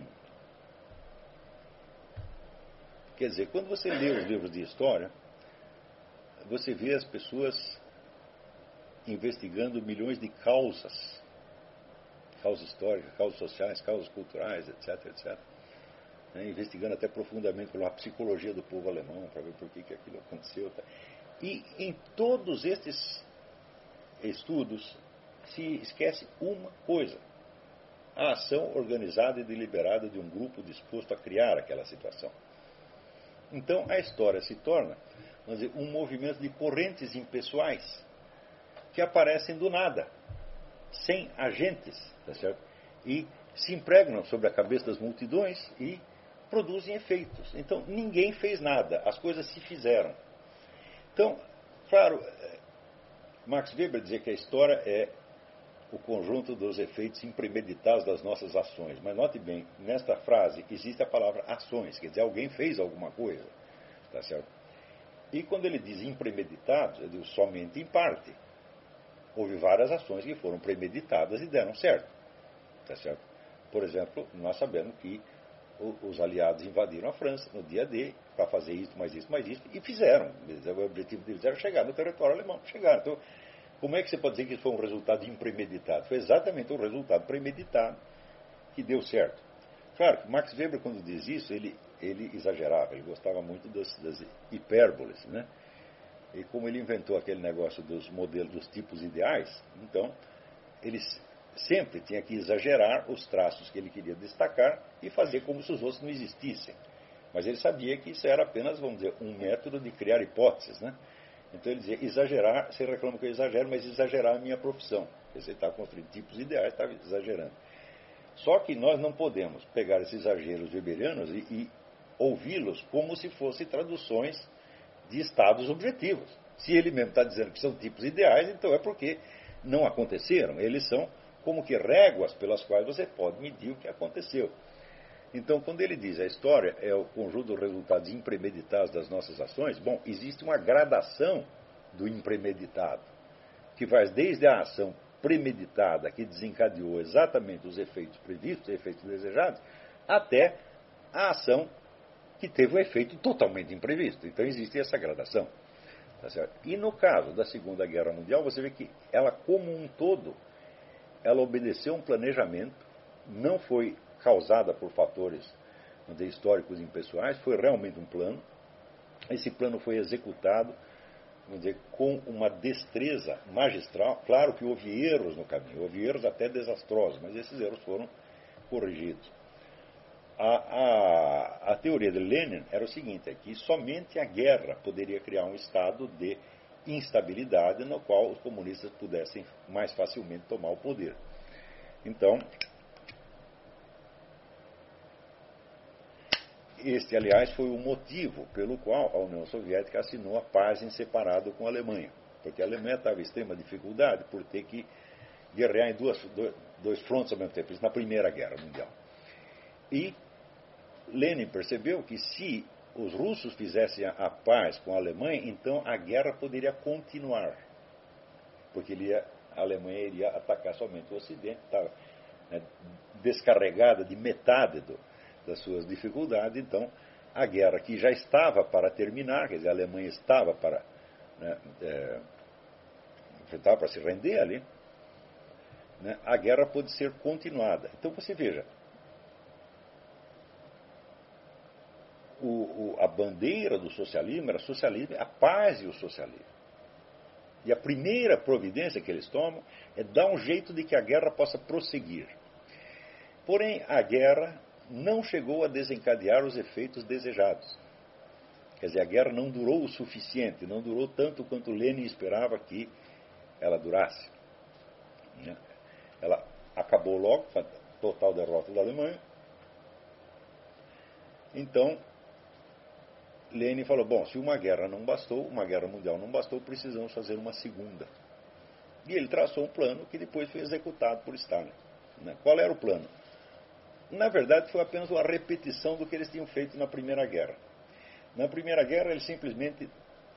A: Quer dizer, quando você lê os livros de história, você vê as pessoas investigando milhões de causas históricas, causas sociais, causas culturais, etc, etc. Investigando até profundamente pela psicologia do povo alemão, para ver por que aquilo aconteceu. Tá? E em todos estes estudos se esquece uma coisa: a ação organizada e deliberada de um grupo disposto a criar aquela situação. Então a história se torna, vamos dizer, um movimento de correntes impessoais que aparecem do nada, sem agentes, tá certo? E se impregnam sobre a cabeça das multidões e produzem efeitos. Então ninguém fez nada, as coisas se fizeram. Então, claro, Max Weber dizia que a história é o conjunto dos efeitos impremeditados das nossas ações. Mas note bem, nesta frase existe a palavra ações, quer dizer, alguém fez alguma coisa. Tá certo? E quando ele diz impremeditados, ele diz somente em parte. Houve várias ações que foram premeditadas e deram certo. Tá certo? Por exemplo, nós sabemos que os aliados invadiram a França no dia D para fazer isso, mais isso, mais isso, e fizeram. O objetivo deles era chegar no território alemão. Chegaram. Então, como é que você pode dizer que isso foi um resultado impremeditado? Foi exatamente um resultado premeditado que deu certo. Claro que Max Weber, quando diz isso, ele exagerava, ele gostava muito das hipérboles, né? E como ele inventou aquele negócio dos modelos, dos tipos ideais, então ele sempre tinha que exagerar os traços que ele queria destacar e fazer como se os outros não existissem. Mas ele sabia que isso era apenas, vamos dizer, um método de criar hipóteses, né? Então ele dizia, exagerar, você reclama que eu exagero, mas exagerar é a minha profissão. Porque você está construindo tipos ideais, está exagerando. Só que nós não podemos pegar esses exageros weberianos e ouvi-los como se fossem traduções de estados objetivos. Se ele mesmo está dizendo que são tipos ideais, então é porque não aconteceram. Eles são como que réguas pelas quais você pode medir o que aconteceu. Então, quando ele diz a história é o conjunto dos resultados impremeditados das nossas ações, bom, existe uma gradação do impremeditado, que vai desde a ação premeditada, que desencadeou exatamente os efeitos previstos, os efeitos desejados, até a ação que teve um efeito totalmente imprevisto. Então, existe essa gradação. Tá certo? E no caso da Segunda Guerra Mundial, você vê que ela, como um todo, ela obedeceu um planejamento, não foi causada por fatores históricos e impessoais, foi realmente um plano. Esse plano foi executado, vamos dizer, com uma destreza magistral. Claro que houve erros no caminho, houve erros até desastrosos, mas esses erros foram corrigidos. A teoria de Lenin era o seguinte, é que somente a guerra poderia criar um estado de instabilidade no qual os comunistas pudessem mais facilmente tomar o poder. Então, este, aliás, foi o motivo pelo qual a União Soviética assinou a paz em separado com a Alemanha. Porque a Alemanha estava em extrema dificuldade por ter que guerrear em dois frontes ao mesmo tempo, isso na Primeira Guerra Mundial. E Lenin percebeu que se os russos fizessem a paz com a Alemanha, então a guerra poderia continuar. Porque a Alemanha iria atacar somente o Ocidente, estava descarregada de metade das suas dificuldades. Então, a guerra que já estava para terminar, quer dizer, a Alemanha estava para se render ali, a guerra pôde ser continuada. Então, você veja, a bandeira do socialismo era socialismo, a paz e o socialismo. E a primeira providência que eles tomam é dar um jeito de que a guerra possa prosseguir. Porém, a guerra não chegou a desencadear os efeitos desejados. Quer dizer, a guerra não durou o suficiente, não durou tanto quanto Lenin esperava que ela durasse. Ela acabou logo com a total derrota da Alemanha. Então, Lenin falou, bom, se uma guerra não bastou, uma guerra mundial não bastou, precisamos fazer uma segunda. E ele traçou um plano que depois foi executado por Stalin. Qual era o plano? Na verdade, foi apenas uma repetição do que eles tinham feito na Primeira Guerra. Na Primeira Guerra, eles simplesmente,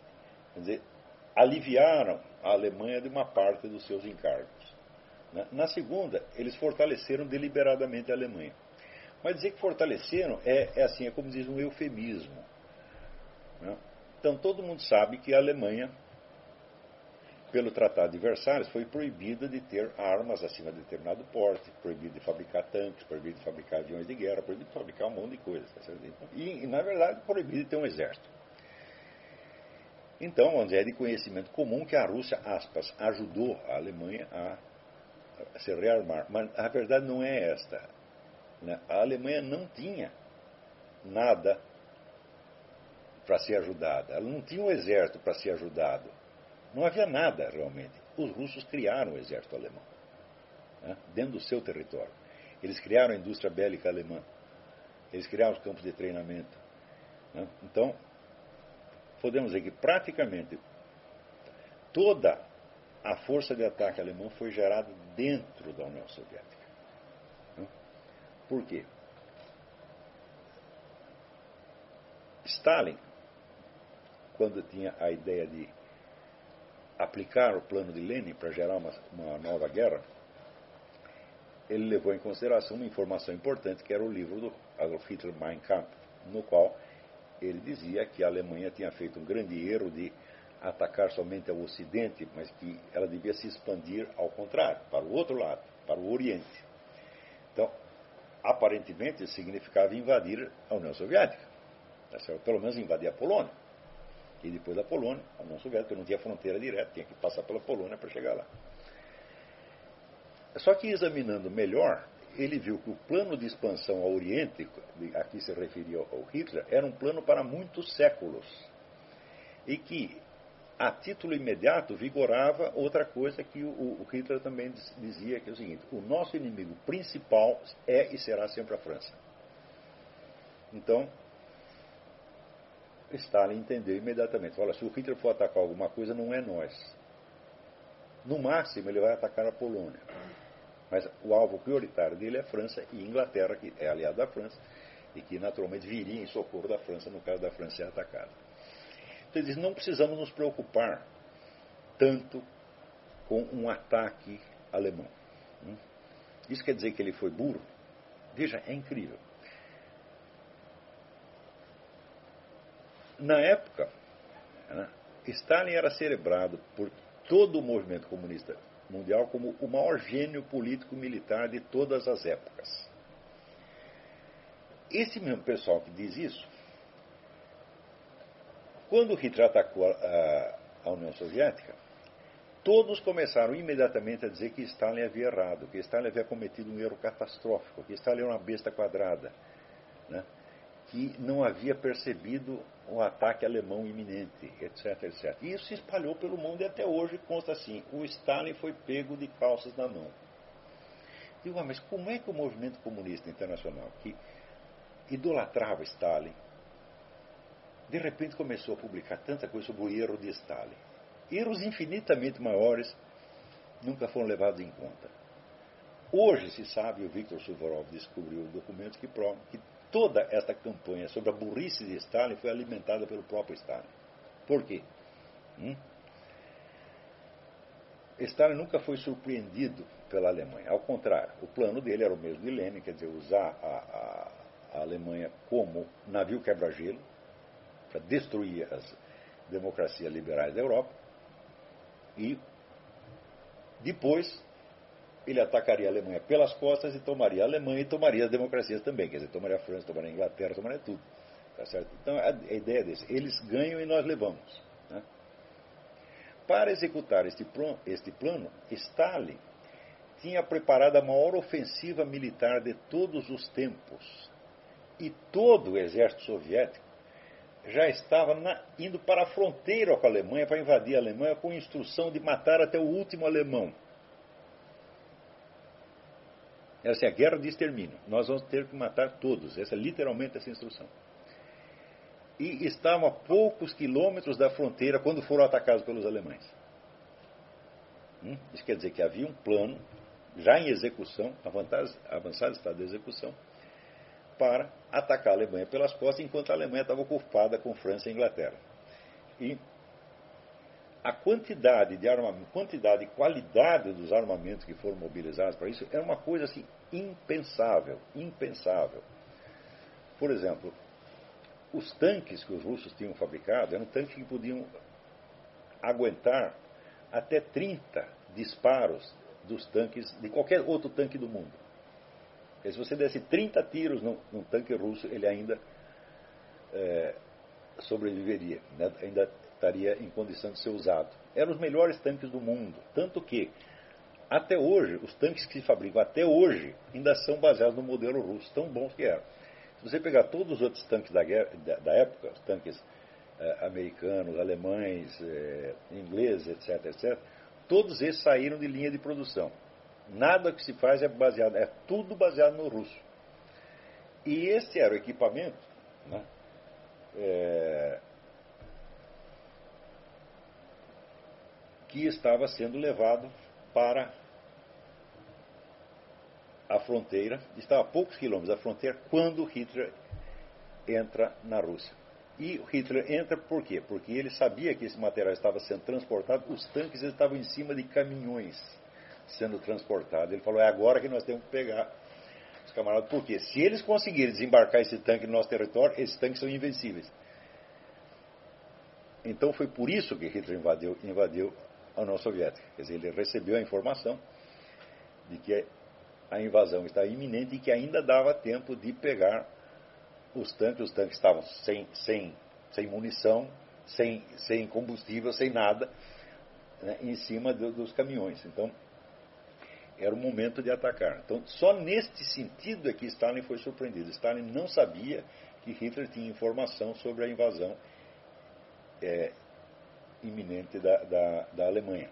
A: aliviaram a Alemanha de uma parte dos seus encargos. Na Segunda, eles fortaleceram deliberadamente a Alemanha. Mas dizer que fortaleceram é como diz um eufemismo. Então, todo mundo sabe que a Alemanha, pelo Tratado de Versalhes, foi proibida de ter armas acima de determinado porte, proibida de fabricar tanques, proibida de fabricar aviões de guerra, proibida de fabricar um monte de coisas. E, na verdade, proibida de ter um exército. Então, vamos dizer, é de conhecimento comum que a Rússia, aspas, ajudou a Alemanha a se rearmar. Mas a verdade não é esta. A Alemanha não tinha nada para ser ajudada. Ela não tinha um exército para ser ajudado. Não havia nada, realmente. Os russos criaram o exército alemão, dentro do seu território. Eles criaram a indústria bélica alemã. Eles criaram os campos de treinamento. Então, podemos dizer que praticamente toda a força de ataque alemã foi gerada dentro da União Soviética. Por quê? Stalin, quando tinha a ideia de aplicar o plano de Lenin para gerar uma nova guerra, ele levou em consideração uma informação importante, que era o livro do Adolf Hitler, Mein Kampf, no qual ele dizia que a Alemanha tinha feito um grande erro de atacar somente ao Ocidente, mas que ela devia se expandir ao contrário, para o outro lado, para o Oriente. Então, aparentemente, isso significava invadir a União Soviética. Pelo menos invadir a Polônia. E depois da Polônia, a União Soviética não tinha fronteira direta, tinha que passar pela Polônia para chegar lá. Só que, examinando melhor, ele viu que o plano de expansão ao Oriente, a que se referia ao Hitler, era um plano para muitos séculos. E que a título imediato, vigorava outra coisa que o Hitler também dizia, que é o seguinte: o nosso inimigo principal é e será sempre a França. Então, Stalin entendeu imediatamente: olha, se o Hitler for atacar alguma coisa, não é nós. No máximo, ele vai atacar a Polônia. Mas o alvo prioritário dele é a França e Inglaterra, que é aliado da França, e que naturalmente viria em socorro da França no caso da França ser atacada. Então, ele diz: não precisamos nos preocupar tanto com um ataque alemão. Isso quer dizer que ele foi burro? Veja, é incrível. Na época, Stalin era celebrado por todo o movimento comunista mundial como o maior gênio político-militar de todas as épocas. Esse mesmo pessoal que diz isso, quando Hitler atacou a União Soviética, todos começaram imediatamente a dizer que Stalin havia errado, que Stalin havia cometido um erro catastrófico, que Stalin era uma besta quadrada, né? Que não havia percebido o ataque alemão iminente, etc, etc. E isso se espalhou pelo mundo e até hoje consta assim: o Stalin foi pego de calças na mão. Digo, mas como é que o movimento comunista internacional, que idolatrava Stalin, de repente começou a publicar tanta coisa sobre o erro de Stalin? Erros infinitamente maiores nunca foram levados em conta. Hoje se sabe, o Viktor Suvorov descobriu documentos que provam que toda esta campanha sobre a burrice de Stalin foi alimentada pelo próprio Stalin. Por quê? Stalin nunca foi surpreendido pela Alemanha. Ao contrário, o plano dele era o mesmo de Lenin, quer dizer, usar a Alemanha como navio quebra-gelo para destruir as democracias liberais da Europa. E depois ele atacaria a Alemanha pelas costas e tomaria a Alemanha e tomaria as democracias também. Quer dizer, tomaria a França, tomaria a Inglaterra, tomaria tudo. Tá certo? Então a ideia é desse: eles ganham e nós levamos. Né? Para executar este plano, Stalin tinha preparado a maior ofensiva militar de todos os tempos. E todo o exército soviético já estava indo para a fronteira com a Alemanha, para invadir a Alemanha, com instrução de matar até o último alemão. Era assim: a guerra de extermínio. Nós vamos ter que matar todos. Essa é literalmente essa instrução. E estavam a poucos quilômetros da fronteira quando foram atacados pelos alemães. Isso quer dizer que havia um plano, já em execução, avançado estado de execução, para atacar a Alemanha pelas costas, enquanto a Alemanha estava ocupada com França e Inglaterra. E a quantidade de armamento, quantidade e qualidade dos armamentos que foram mobilizados para isso era uma coisa assim impensável, impensável. Por exemplo, os tanques que os russos tinham fabricado eram tanques que podiam aguentar até 30 disparos dos tanques, de qualquer outro tanque do mundo. E se você desse 30 tiros num tanque russo, ele ainda sobreviveria, né? Ainda estaria em condição de ser usado. Eram os melhores tanques do mundo. Tanto que, até hoje, os tanques que se fabricam até hoje ainda são baseados no modelo russo, tão bons que eram. Se você pegar todos os outros tanques da época, os tanques americanos, alemães, ingleses, etc., etc., todos esses saíram de linha de produção. Nada que se faz é tudo baseado no russo. E esse era o equipamento, né, que estava sendo levado para a fronteira, estava a poucos quilômetros da fronteira, quando Hitler entra na Rússia. E Hitler entra por quê? Porque ele sabia que esse material estava sendo transportado, os tanques estavam em cima de caminhões sendo transportados. Ele falou: é agora que nós temos que pegar os camaradas. Por quê? Se eles conseguirem desembarcar esse tanque no nosso território, esses tanques são invencíveis. Então foi por isso que Hitler invadiu a União Soviética. Quer dizer, ele recebeu a informação de que a invasão estava iminente e que ainda dava tempo de pegar os tanques. Os tanques estavam sem munição, sem combustível, sem nada, né, em cima dos caminhões. Então, era o momento de atacar. Então, só neste sentido é que Stalin foi surpreendido. Stalin não sabia que Hitler tinha informação sobre a invasão iminente da Alemanha.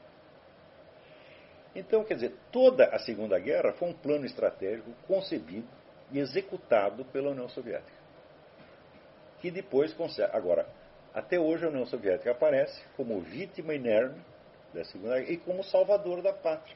A: Então, quer dizer, toda a Segunda Guerra foi um plano estratégico concebido e executado pela União Soviética. Que depois consegue. Agora, até hoje a União Soviética aparece como vítima inerme da Segunda Guerra e como salvador da pátria.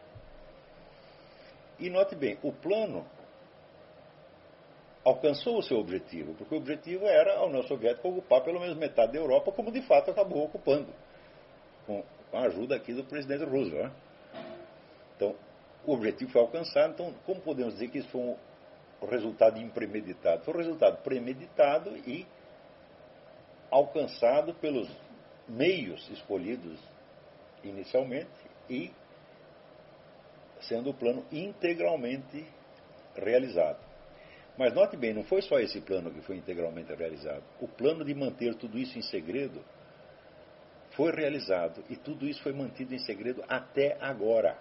A: E note bem, o plano alcançou o seu objetivo, porque o objetivo era a União Soviética ocupar pelo menos metade da Europa, como de fato acabou ocupando, com a ajuda aqui do presidente Roosevelt. Então, o objetivo foi alcançado. Então, como podemos dizer que isso foi um resultado impremeditado? Foi um resultado premeditado e alcançado pelos meios escolhidos inicialmente e sendo o plano integralmente realizado. Mas note bem, não foi só esse plano que foi integralmente realizado. O plano de manter tudo isso em segredo foi realizado e tudo isso foi mantido em segredo até agora.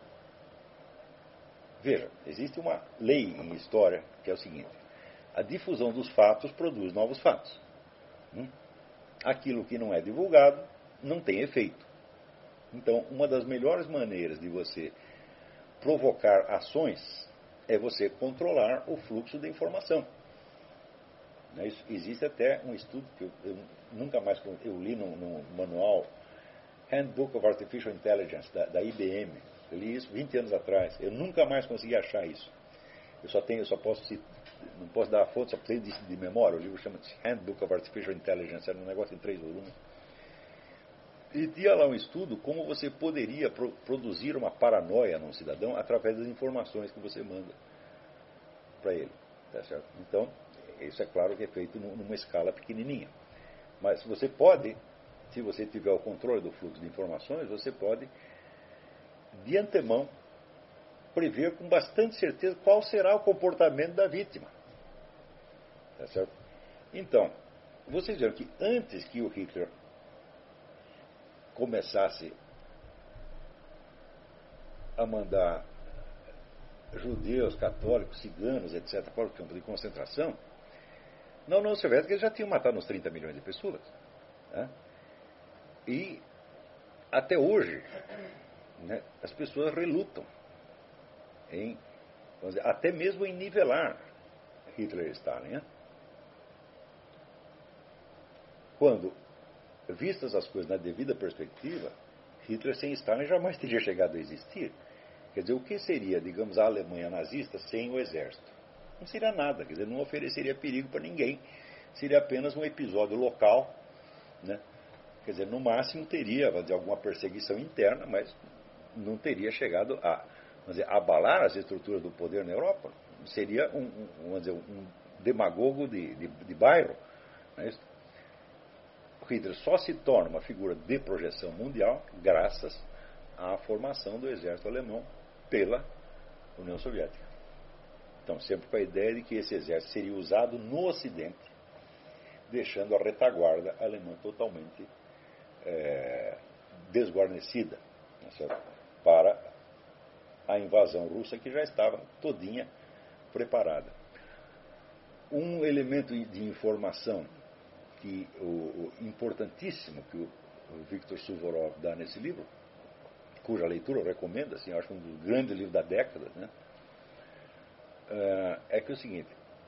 A: Veja, existe uma lei em história que é o seguinte: a difusão dos fatos produz novos fatos. Aquilo que não é divulgado não tem efeito. Então, uma das melhores maneiras de você provocar ações é você controlar o fluxo de informação. Existe até um estudo que eu nunca mais eu li no manual Handbook of Artificial Intelligence da IBM. Eu li isso 20 anos atrás. Eu nunca mais consegui achar isso. Não posso dar a fonte, só preciso de memória. O livro chama-se Handbook of Artificial Intelligence. Era um negócio em 3 volumes. E tinha lá um estudo como você poderia produzir uma paranoia num cidadão através das informações que você manda para ele. Tá certo? Então, isso é claro que é feito numa escala pequenininha. Mas você pode, se você tiver o controle do fluxo de informações, você pode, de antemão, prever com bastante certeza qual será o comportamento da vítima. Tá certo? Então, vocês viram que antes que o Hitler começasse a mandar judeus, católicos, ciganos, etc., para o campo de concentração, na União Soviética eles já tinham matado uns 30 milhões de pessoas. Né? E até hoje, né, as pessoas relutam em, vamos dizer, até mesmo em nivelar Hitler e Stalin. Né? Quando, vistas as coisas na devida perspectiva, Hitler sem Stalin jamais teria chegado a existir. Quer dizer, o que seria, digamos, a Alemanha nazista sem o exército? Não seria nada, quer dizer, não ofereceria perigo para ninguém. Seria apenas um episódio local, né? Quer dizer, no máximo teria, vamos dizer, alguma perseguição interna, mas não teria chegado a, vamos dizer, abalar as estruturas do poder na Europa. Seria vamos dizer, um demagogo de bairro. Não é isso? Hitler só se torna uma figura de projeção mundial graças à formação do exército alemão pela União Soviética. Então, sempre com a ideia de que esse exército seria usado no Ocidente, deixando a retaguarda alemã totalmente desguarnecida, para a invasão russa, que já estava todinha preparada. Um elemento de informação importantíssimo que o Viktor Suvorov dá nesse livro, cuja leitura eu recomendo, assim, eu acho um dos grandes livros da década, né? É que é o seguinte: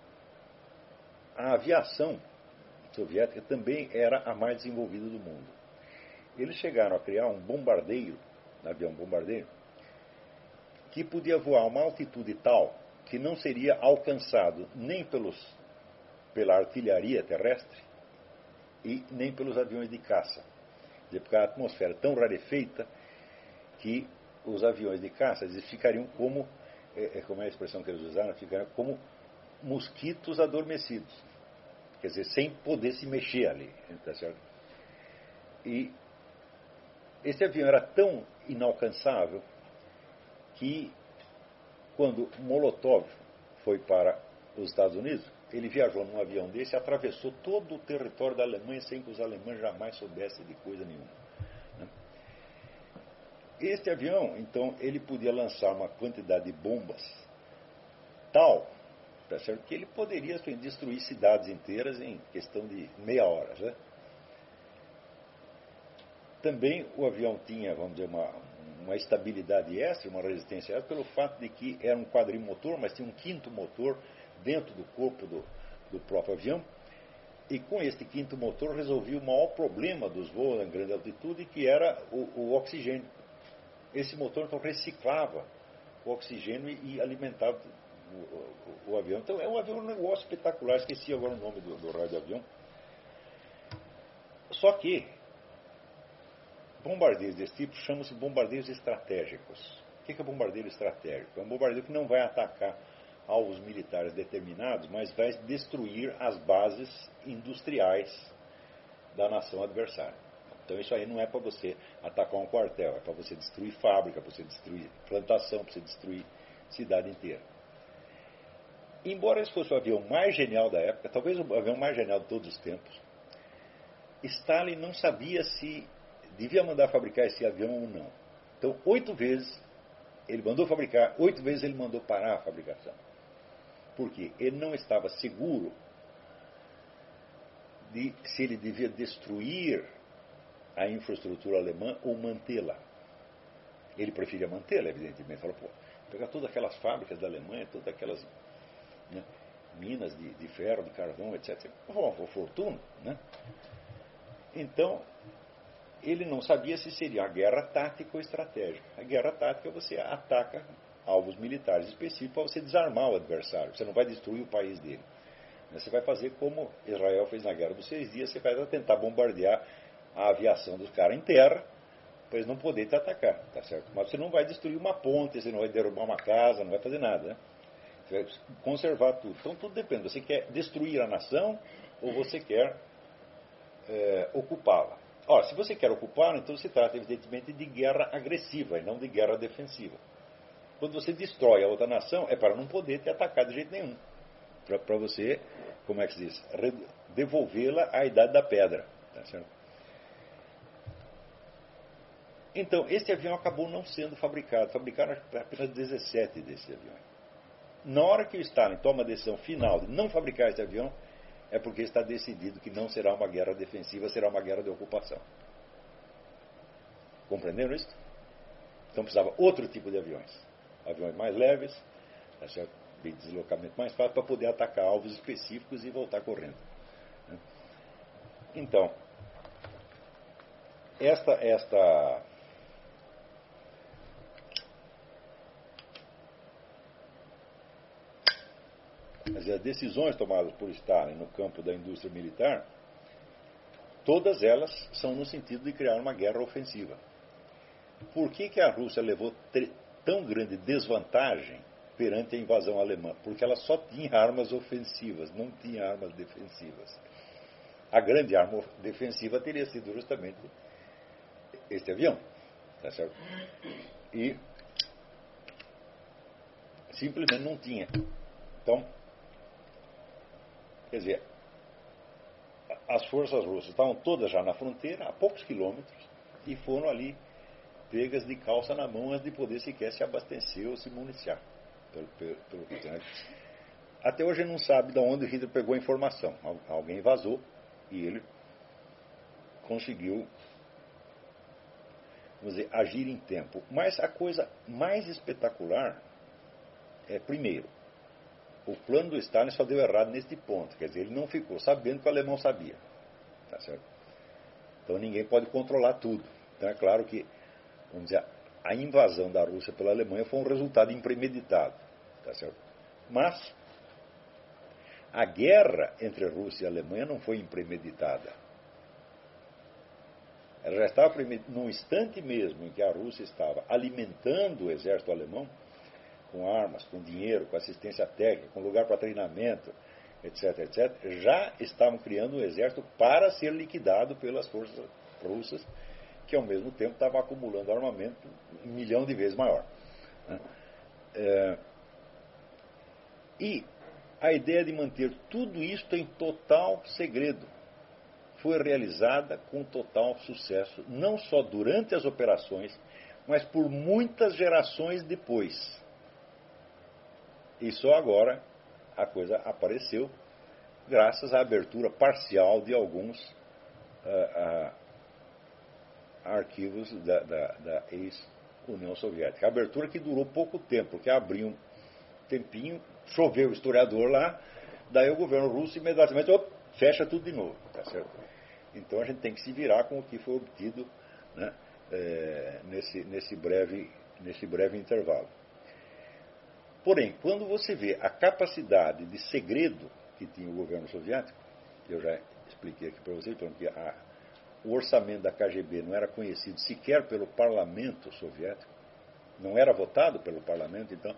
A: a aviação soviética também era a mais desenvolvida do mundo. Eles chegaram a criar um bombardeiro, um avião bombardeiro, que podia voar a uma altitude tal que não seria alcançado nem pela artilharia terrestre e nem pelos aviões de caça. Quer dizer, porque a atmosfera é tão rarefeita que os aviões de caça eles ficariam como é a expressão que eles usaram, ficariam como mosquitos adormecidos. Quer dizer, sem poder se mexer ali. Tá certo? E esse avião era tão inalcançável que, quando Molotov foi para os Estados Unidos, ele viajou num avião desse e atravessou todo o território da Alemanha sem que os alemães jamais soubessem de coisa nenhuma. Este avião, então, ele podia lançar uma quantidade de bombas tal, tá certo, que ele poderia destruir cidades inteiras em questão de meia hora. Né? também o avião tinha, vamos dizer, uma estabilidade extra, uma resistência extra, pelo fato de que era um quadrimotor, mas tinha um quinto motor dentro do corpo do próprio avião. E com este quinto motor resolvia o maior problema dos voos em grande altitude, que era o oxigênio. Esse motor então reciclava o oxigênio e alimentava o avião. Então é um negócio espetacular, esqueci agora o nome do raio de avião. Só que bombardeiros desse tipo chamam-se bombardeiros estratégicos. O que é bombardeiro estratégico? É um bombardeiro que não vai atacar alvos militares determinados, mas vai destruir as bases industriais da nação adversária. Então isso aí não é para você atacar um quartel, é para você destruir fábrica, para você destruir plantação, para você destruir cidade inteira. Embora esse fosse o avião mais genial da época, talvez o avião mais genial de todos os tempos, Stalin não sabia se devia mandar fabricar esse avião ou não. Então, 8 vezes ele mandou fabricar, 8 vezes ele mandou parar a fabricação. Por quê? Ele não estava seguro de se ele devia destruir a infraestrutura alemã ou mantê-la. Ele preferia mantê-la, evidentemente. Falou, pô, pegar todas aquelas fábricas da Alemanha, todas aquelas, né, minas de ferro, de carvão, etc. Uma fortuna, né? Então, ele não sabia se seria uma guerra tática ou estratégica. A guerra tática você ataca alvos militares específicos para você desarmar o adversário. Você não vai destruir o país dele. Você vai fazer como Israel fez na Guerra dos 6 Dias, você vai tentar bombardear a aviação dos caras em terra para eles não poderem te atacar, tá certo? Mas você não vai destruir uma ponte, você não vai derrubar uma casa, não vai fazer nada, né? Você vai conservar tudo. Então tudo depende. Você quer destruir a nação ou você quer ocupá-la. Ora, se você quer ocupá-la, então se trata evidentemente de guerra agressiva e não de guerra defensiva. Quando você destrói a outra nação, é para não poder te atacar de jeito nenhum. Para você, como é que se diz, devolvê-la à idade da pedra. Tá certo? Então, esse avião acabou não sendo fabricado. Fabricaram apenas 17 desses aviões. Na hora que o Stalin toma a decisão final de não fabricar esse avião, é porque está decidido que não será uma guerra defensiva, será uma guerra de ocupação. Compreenderam isso? Então precisava outro tipo de aviões. Aviões mais leves, tá certo? De deslocamento mais fácil, para poder atacar alvos específicos e voltar correndo. Então, as decisões tomadas por Stalin no campo da indústria militar, todas elas são no sentido de criar uma guerra ofensiva. Por que a Rússia levou tão grande desvantagem perante a invasão alemã? Porque ela só tinha armas ofensivas, não tinha armas defensivas. A grande arma defensiva teria sido justamente este avião. Tá certo? E simplesmente não tinha. Então, quer dizer, as forças russas estavam todas já na fronteira, a poucos quilômetros, e foram ali pegas de calça na mão antes de poder sequer se abastecer ou se municiar. Pelo que tem. Até hoje não sabe de onde o Hitler pegou a informação. Alguém vazou e ele conseguiu, vamos dizer, agir em tempo. Mas a coisa mais espetacular é, primeiro, o plano do Stalin só deu errado neste ponto. Quer dizer, ele não ficou sabendo que o alemão sabia. Tá certo? Então ninguém pode controlar tudo. Então é claro que, vamos dizer, a invasão da Rússia pela Alemanha foi um resultado impremeditado. Tá certo? Mas a guerra entre a Rússia e a Alemanha não foi impremeditada. Ela já estava no instante mesmo em que a Rússia estava alimentando o exército alemão com armas, com dinheiro, com assistência técnica, com lugar para treinamento, etc., etc., já estavam criando um exército para ser liquidado pelas forças russas, que ao mesmo tempo estavam acumulando armamento 1 milhão de vezes maior. E a ideia de manter tudo isto em total segredo foi realizada com total sucesso, não só durante as operações, mas por muitas gerações depois. E só agora a coisa apareceu, graças à abertura parcial de alguns arquivos da ex-União Soviética. A abertura que durou pouco tempo, porque abriu um tempinho, choveu o historiador lá, daí o governo russo imediatamente fecha tudo de novo. Tá certo? Então a gente tem que se virar com o que foi obtido, né, nesse breve intervalo. Porém, quando você vê a capacidade de segredo que tinha o governo soviético, eu já expliquei aqui para vocês, que o orçamento da KGB não era conhecido sequer pelo parlamento soviético, não era votado pelo parlamento, então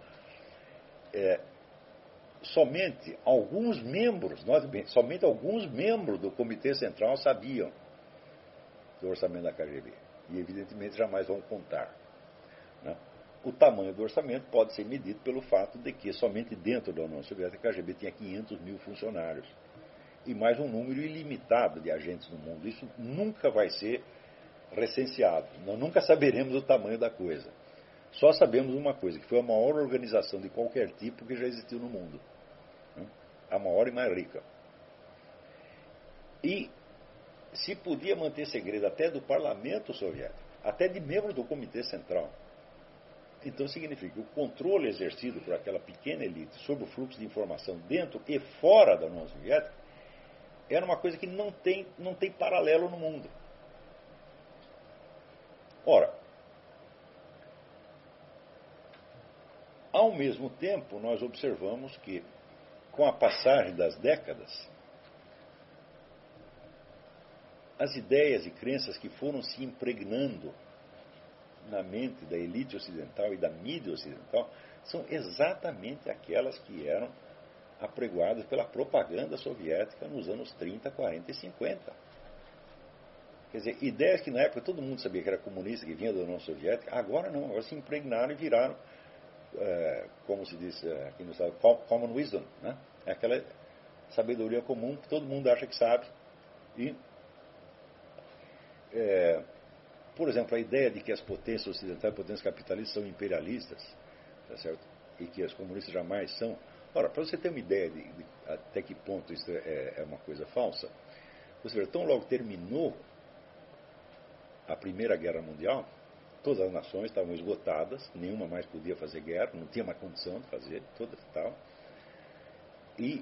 A: somente alguns membros do Comitê Central sabiam do orçamento da KGB. E, evidentemente, jamais vão contar. Né? O tamanho do orçamento pode ser medido pelo fato de que somente dentro da União Soviética a KGB tinha 500 mil funcionários e mais um número ilimitado de agentes no mundo. Isso nunca vai ser recenseado. Nós nunca saberemos o tamanho da coisa. Só sabemos uma coisa, que foi a maior organização de qualquer tipo que já existiu no mundo. A maior e mais rica. E se podia manter segredo até do parlamento soviético, até de membros do Comitê Central. Então significa que o controle exercido por aquela pequena elite sobre o fluxo de informação dentro e fora da União Soviética era uma coisa que não tem paralelo no mundo. Ora, ao mesmo tempo, nós observamos que, com a passagem das décadas, as ideias e crenças que foram se impregnando na mente da elite ocidental e da mídia ocidental são exatamente aquelas que eram apregoadas pela propaganda soviética nos anos 30, 40 e 50. Quer dizer, ideias que na época todo mundo sabia que era comunista, que vinha da União Soviética, agora não, agora se impregnaram e viraram, como se diz aqui no Estado, common wisdom, né? É aquela sabedoria comum que todo mundo acha que sabe. E, por exemplo, a ideia de que as potências ocidentais, potências capitalistas são imperialistas, tá certo? E que as comunistas jamais são. Ora, para você ter uma ideia de até que ponto isso é uma coisa falsa, você vê, tão logo terminou a Primeira Guerra Mundial, todas as nações estavam esgotadas, nenhuma mais podia fazer guerra, não tinha mais condição de fazer, todas estavam. E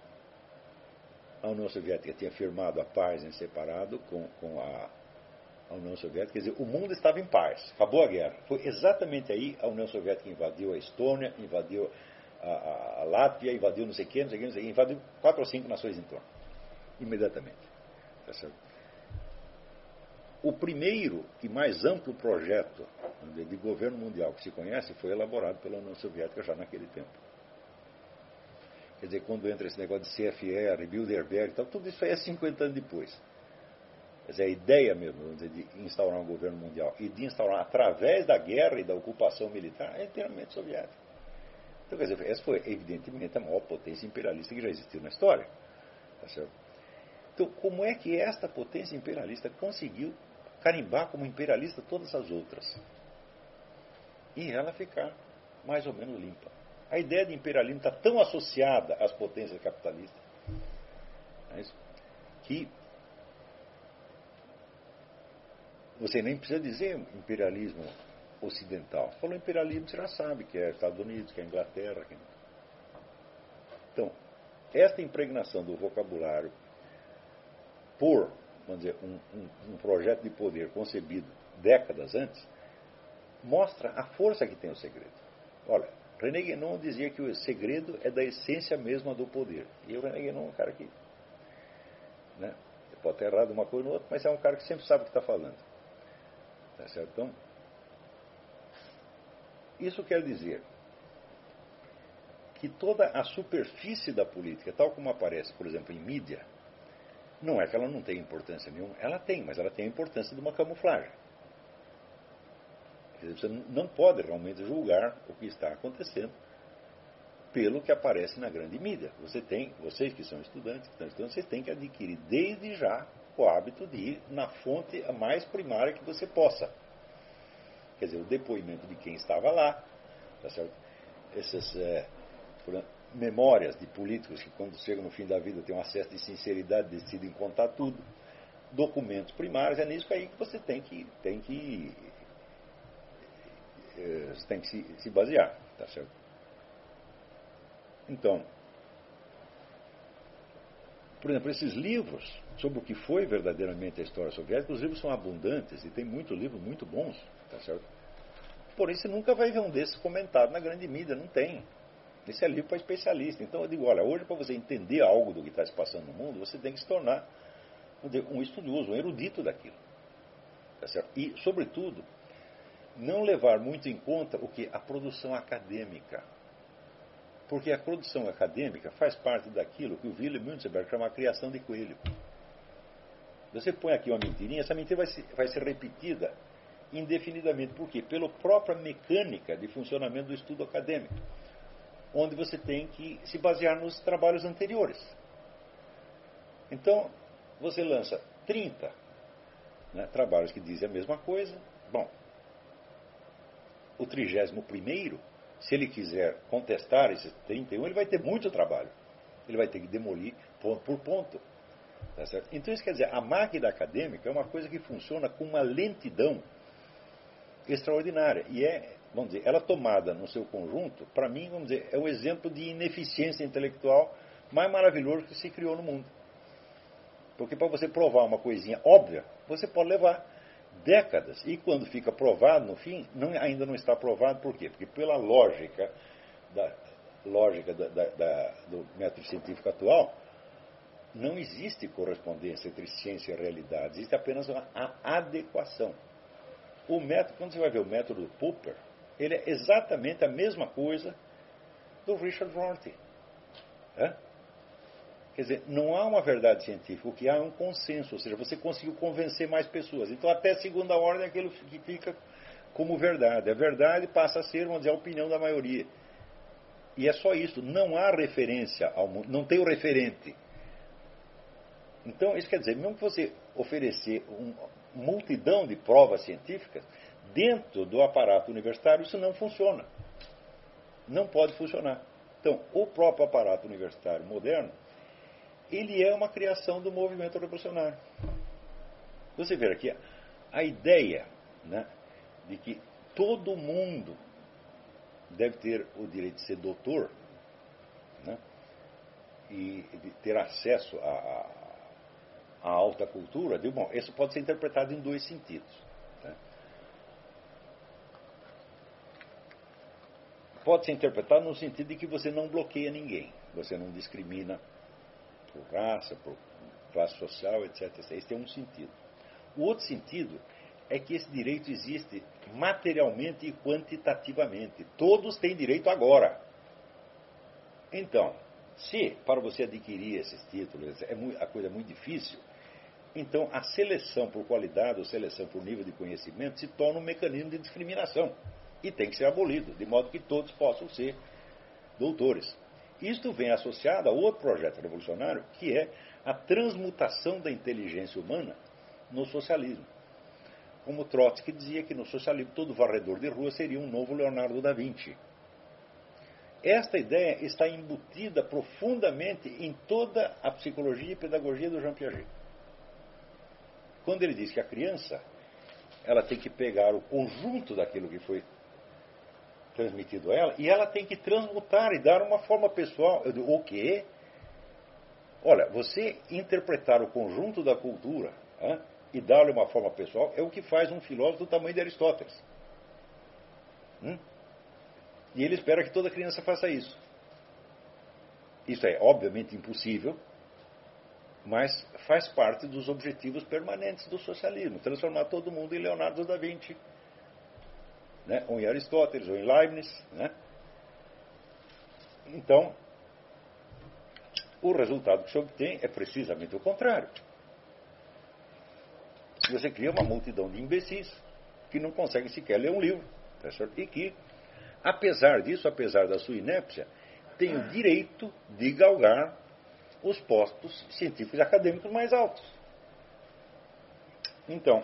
A: a União Soviética tinha firmado a paz em separado com a União Soviética, quer dizer, o mundo estava em paz, acabou a guerra. Foi exatamente aí a União Soviética invadiu a Estônia, invadiu a Látvia, invadiu não sei o que, invadiu 4 ou 5 nações em torno, imediatamente. Tá certo? O primeiro e mais amplo projeto de governo mundial que se conhece foi elaborado pela União Soviética já naquele tempo. Quer dizer, quando entra esse negócio de CFR, Bilderberg, tal, tudo isso aí é 50 anos depois. Quer dizer, a ideia mesmo, vamos dizer, de instaurar um governo mundial e de instaurar através da guerra e da ocupação militar é inteiramente soviética. Então, quer dizer, essa foi evidentemente a maior potência imperialista que já existiu na história. Tá certo? Então, como é que esta potência imperialista conseguiu carimbar como imperialista todas as outras? E ela ficar mais ou menos limpa. A ideia de imperialismo está tão associada às potências capitalistas, que você nem precisa dizer imperialismo ocidental. Falou imperialismo, você já sabe que é Estados Unidos, que é Inglaterra. Então, esta impregnação do vocabulário por, vamos dizer, um projeto de poder concebido décadas antes, mostra a força que tem o segredo. Olha, René Guénon dizia que o segredo é da essência mesma do poder. E o René Guénon é um cara que, né, pode ter errado uma coisa ou outra, mas é um cara que sempre sabe o que está falando. Tá certo? Então, isso quer dizer que toda a superfície da política, tal como aparece, por exemplo, em mídia, não é que ela não tenha importância nenhuma, ela tem, mas ela tem a importância de uma camuflagem. Quer dizer, você não pode realmente julgar o que está acontecendo pelo que aparece na grande mídia. Vocês que são estudantes, vocês têm que adquirir desde já o hábito de ir na fonte a mais primária que você possa. Quer dizer, o depoimento de quem estava lá, tá certo? Essas memórias de políticos que, quando chegam no fim da vida, têm um acesso de sinceridade, decidem contar tudo. documentos primários, é nisso aí que você tem que se basear, tá certo? Então, por exemplo, esses livros sobre o que foi verdadeiramente a história soviética, os livros são abundantes e tem muitos livros muito bons, tá certo? Porém, você nunca vai ver um desses comentado na grande mídia, não tem. Esse é livro para especialista. Então eu digo, olha, hoje para você entender algo do que está se passando no mundo, você tem que se tornar um estudioso, um erudito daquilo. Tá certo? E, sobretudo, não levar muito em conta o que? A produção acadêmica. Porque a produção acadêmica faz parte daquilo que o Wilhelm Münzenberg chama de criação de coelho. Você põe aqui uma mentirinha, essa mentira vai ser repetida indefinidamente. Por quê? Pela própria mecânica de funcionamento do estudo acadêmico, onde você tem que se basear nos trabalhos anteriores. Então, você lança 30 trabalhos que dizem a mesma coisa. Bom, o 31º, se ele quiser contestar esses 31, ele vai ter muito trabalho. Ele vai ter que demolir ponto por ponto. Tá certo? Então, isso quer dizer, a máquina acadêmica é uma coisa que funciona com uma lentidão extraordinária. E vamos dizer, ela tomada no seu conjunto, para mim, vamos dizer, é o exemplo de ineficiência intelectual mais maravilhoso que se criou no mundo. Porque para você provar uma coisinha óbvia, você pode levar décadas. E quando fica provado, no fim, ainda não está provado. Por quê? Porque pela lógica do método científico atual, não existe correspondência entre ciência e realidade. Existe apenas uma adequação. O método, quando você vai ver o método do Popper, ele é exatamente a mesma coisa do Richard Rorty. Quer dizer, não há uma verdade científica, o que há é um consenso, ou seja, você conseguiu convencer mais pessoas. Então, até segunda ordem é aquilo que fica como verdade. A verdade passa a ser, vamos dizer, a opinião da maioria. E é só isso, não há referência ao mundo, não tem o referente. Então, isso quer dizer, mesmo que você oferecer uma multidão de provas científicas, dentro do aparato universitário isso não funciona. Não pode funcionar. Então, o próprio aparato universitário moderno, ele é uma criação do movimento revolucionário. Você vê aqui a ideia de que todo mundo deve ter o direito de ser doutor e de ter acesso à alta cultura. Bom, isso pode ser interpretado em dois sentidos. Pode ser interpretado no sentido de que você não bloqueia ninguém, você não discrimina por raça, por classe social, etc. Esse tem um sentido. O outro sentido é que esse direito existe materialmente e quantitativamente. Todos têm direito agora. Então, se para você adquirir esses títulos a coisa é muito difícil, então a seleção por qualidade ou seleção por nível de conhecimento se torna um mecanismo de discriminação e tem que ser abolido, de modo que todos possam ser doutores. Isto vem associado a outro projeto revolucionário, que é a transmutação da inteligência humana no socialismo. Como Trotsky dizia que no socialismo todo varredor de rua seria um novo Leonardo da Vinci. Esta ideia está embutida profundamente em toda a psicologia e pedagogia do Jean Piaget. Quando ele diz que a criança ela tem que pegar o conjunto daquilo que foi transmitido a ela, e ela tem que transmutar e dar uma forma pessoal. Eu digo, o quê? Olha, você interpretar o conjunto da cultura e dar-lhe uma forma pessoal é o que faz um filósofo do tamanho de Aristóteles. E ele espera que toda criança faça isso. Isso é obviamente impossível, mas faz parte dos objetivos permanentes do socialismo, transformar todo mundo em Leonardo da Vinci, ou em Aristóteles, ou em Leibniz. Então, o resultado que se obtém é precisamente o contrário. Você cria uma multidão de imbecis que não conseguem sequer ler um livro, tá certo? E que, apesar disso, apesar da sua inépcia, tem o direito de galgar os postos científicos e acadêmicos mais altos. Então,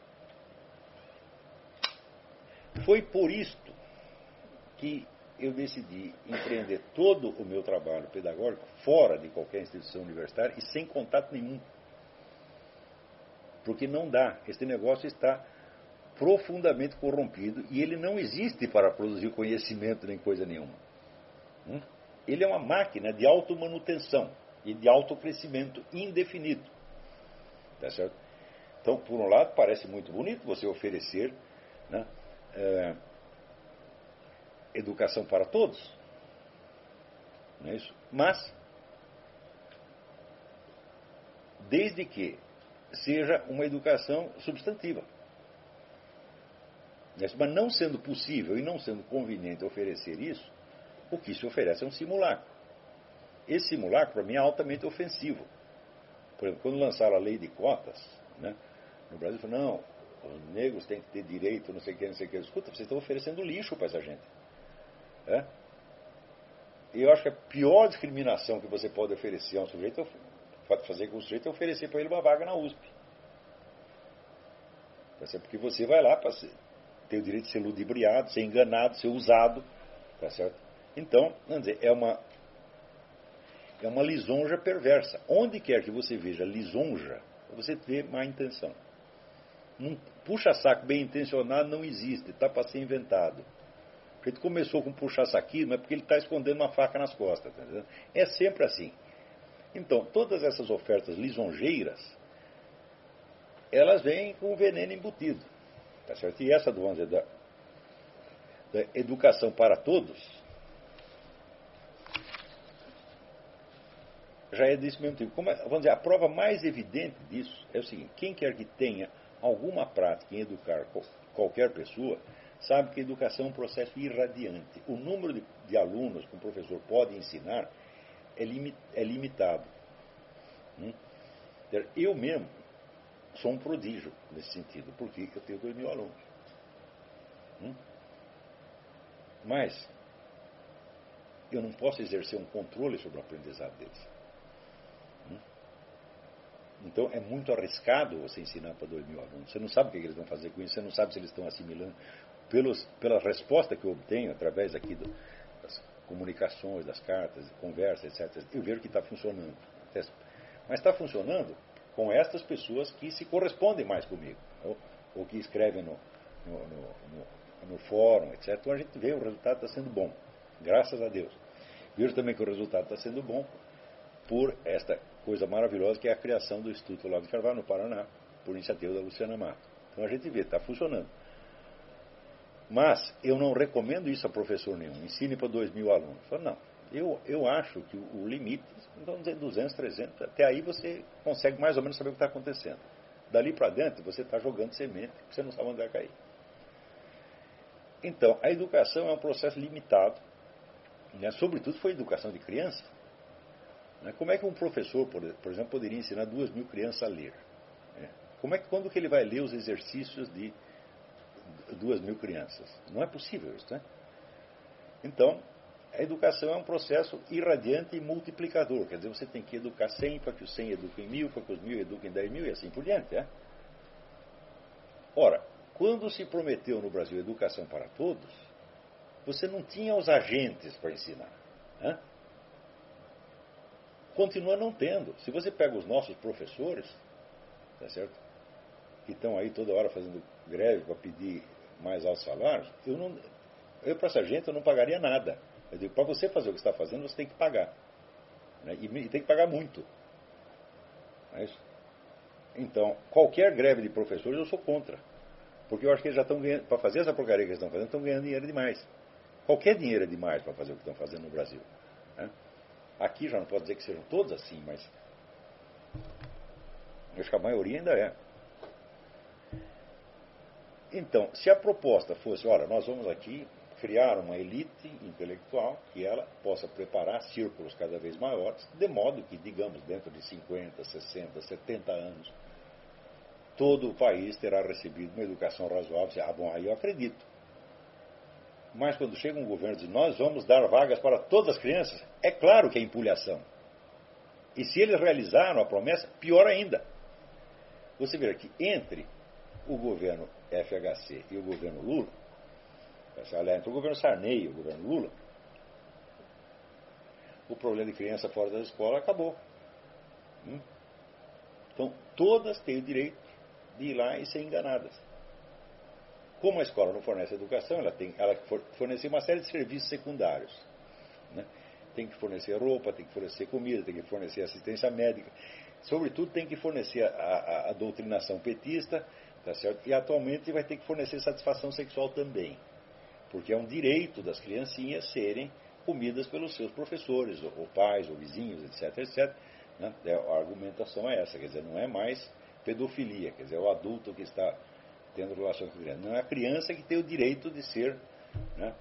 A: foi por isto que eu decidi empreender todo o meu trabalho pedagógico fora de qualquer instituição universitária e sem contato nenhum. Porque não dá. Este negócio está profundamente corrompido e ele não existe para produzir conhecimento nem coisa nenhuma. Ele é uma máquina de automanutenção e de autocrescimento indefinido. Tá certo? Então, por um lado, parece muito bonito você oferecer, né, educação para todos. Não é isso? Mas, desde que seja uma educação substantiva. Mas não sendo possível e não sendo conveniente oferecer isso, o que se oferece é um simulacro. Esse simulacro, para mim, é altamente ofensivo. Por exemplo, quando lançaram a lei de cotas, né, no Brasil, falaram, não, os negros têm que ter direito, não sei o que, não sei o que. Escuta, vocês estão oferecendo lixo para essa gente. Eu acho que a pior discriminação que você pode oferecer a um sujeito, fazer com o sujeito, é oferecer para ele uma vaga na USP. Tá certo? Porque você vai lá para ter o direito de ser ludibriado, ser enganado, ser usado. Tá certo? Então, vamos dizer, é uma lisonja perversa. Onde quer que você veja lisonja, você vê má intenção. Um puxa-saco bem intencionado não existe, está para ser inventado. A gente começou com puxa-saquismo, é porque ele está escondendo uma faca nas costas. Tá entendendo? É sempre assim. Então, todas essas ofertas lisonjeiras, elas vêm com o veneno embutido. Tá certo? E essa, vamos dizer, da educação para todos, já é desse mesmo tipo. Vamos dizer, a prova mais evidente disso é o seguinte: quem quer que tenha alguma prática em educar qualquer pessoa, sabe que a educação é um processo irradiante. O número de alunos que um professor pode ensinar é limitado. Eu mesmo sou um prodígio nesse sentido, porque eu tenho 2.000 alunos. Mas eu não posso exercer um controle sobre o aprendizado deles. Então é muito arriscado você ensinar para 2.000 alunos. Você não sabe o que eles vão fazer com isso, você não sabe se eles estão assimilando. Pela resposta que eu obtenho através aqui das comunicações, das cartas, conversas, etc., eu vejo que está funcionando. Mas está funcionando com estas pessoas que se correspondem mais comigo, ou que escrevem no fórum, etc. Então a gente vê que o resultado está sendo bom, graças a Deus. Vejo também que o resultado está sendo bom por esta coisa maravilhosa que é a criação do Instituto Olavo de Carvalho, no Paraná, por iniciativa da Luciana Mato. Então a gente vê, está funcionando. Mas eu não recomendo isso a professor nenhum. Ensine para 2.000 alunos. Não. Eu acho que o limite, vamos dizer 200, 300, até aí você consegue mais ou menos saber o que está acontecendo. Dali para dentro você está jogando semente, que você não sabe onde vai cair. Então, a educação é um processo limitado, né? Sobretudo foi a educação de criança. Né? Como é que um professor, por exemplo, poderia ensinar 2.000 crianças a ler? Quando que ele vai ler os exercícios de 2.000 crianças? Não é possível isso, né? Então, a educação é um processo irradiante e multiplicador. Quer dizer, você tem que educar 100 para que os 100 eduquem 1.000, para que os 1.000 eduquem 10.000 e assim por diante. Ora, quando se prometeu no Brasil educação para todos, você não tinha os agentes para ensinar. Continua não tendo. Se você pega os nossos professores, tá certo? Que estão aí toda hora fazendo greve para pedir mais altos salários, eu para essa gente eu não pagaria nada. Eu digo, para você fazer o que está fazendo, você tem que pagar. Né? E tem que pagar muito. Não é isso? Então, qualquer greve de professores eu sou contra. Porque eu acho que eles já estão ganhando, para fazer essa porcaria que eles estão fazendo, estão ganhando dinheiro demais. Qualquer dinheiro é demais para fazer o que estão fazendo no Brasil. Né? Aqui já não posso dizer que sejam todos assim, mas acho que a maioria ainda é. Então, se a proposta fosse, olha, nós vamos aqui criar uma elite intelectual que ela possa preparar círculos cada vez maiores, de modo que, digamos, dentro de 50, 60, 70 anos, todo o país terá recebido uma educação razoável. Bom, aí eu acredito. Mas quando chega um governo e diz, nós vamos dar vagas para todas as crianças, é claro que é empulhação. E se eles realizaram a promessa, pior ainda. Você vê que entre o governo FHC e o governo Lula, aliás, entre o governo Sarney e o governo Lula, o problema de criança fora da escola acabou. Então, todas têm o direito de ir lá e ser enganadas. Como a escola não fornece educação, ela fornece uma série de serviços secundários. Né? Tem que fornecer roupa, tem que fornecer comida, tem que fornecer assistência médica. Sobretudo, tem que fornecer a doutrinação petista, tá certo? E atualmente vai ter que fornecer satisfação sexual também. Porque é um direito das criancinhas serem comidas pelos seus professores, ou pais, ou vizinhos, etc, etc. Né? A argumentação é essa, quer dizer, não é mais pedofilia, quer dizer, é o adulto que está tendo relações com a criança. Não é a criança que tem o direito de ser, né,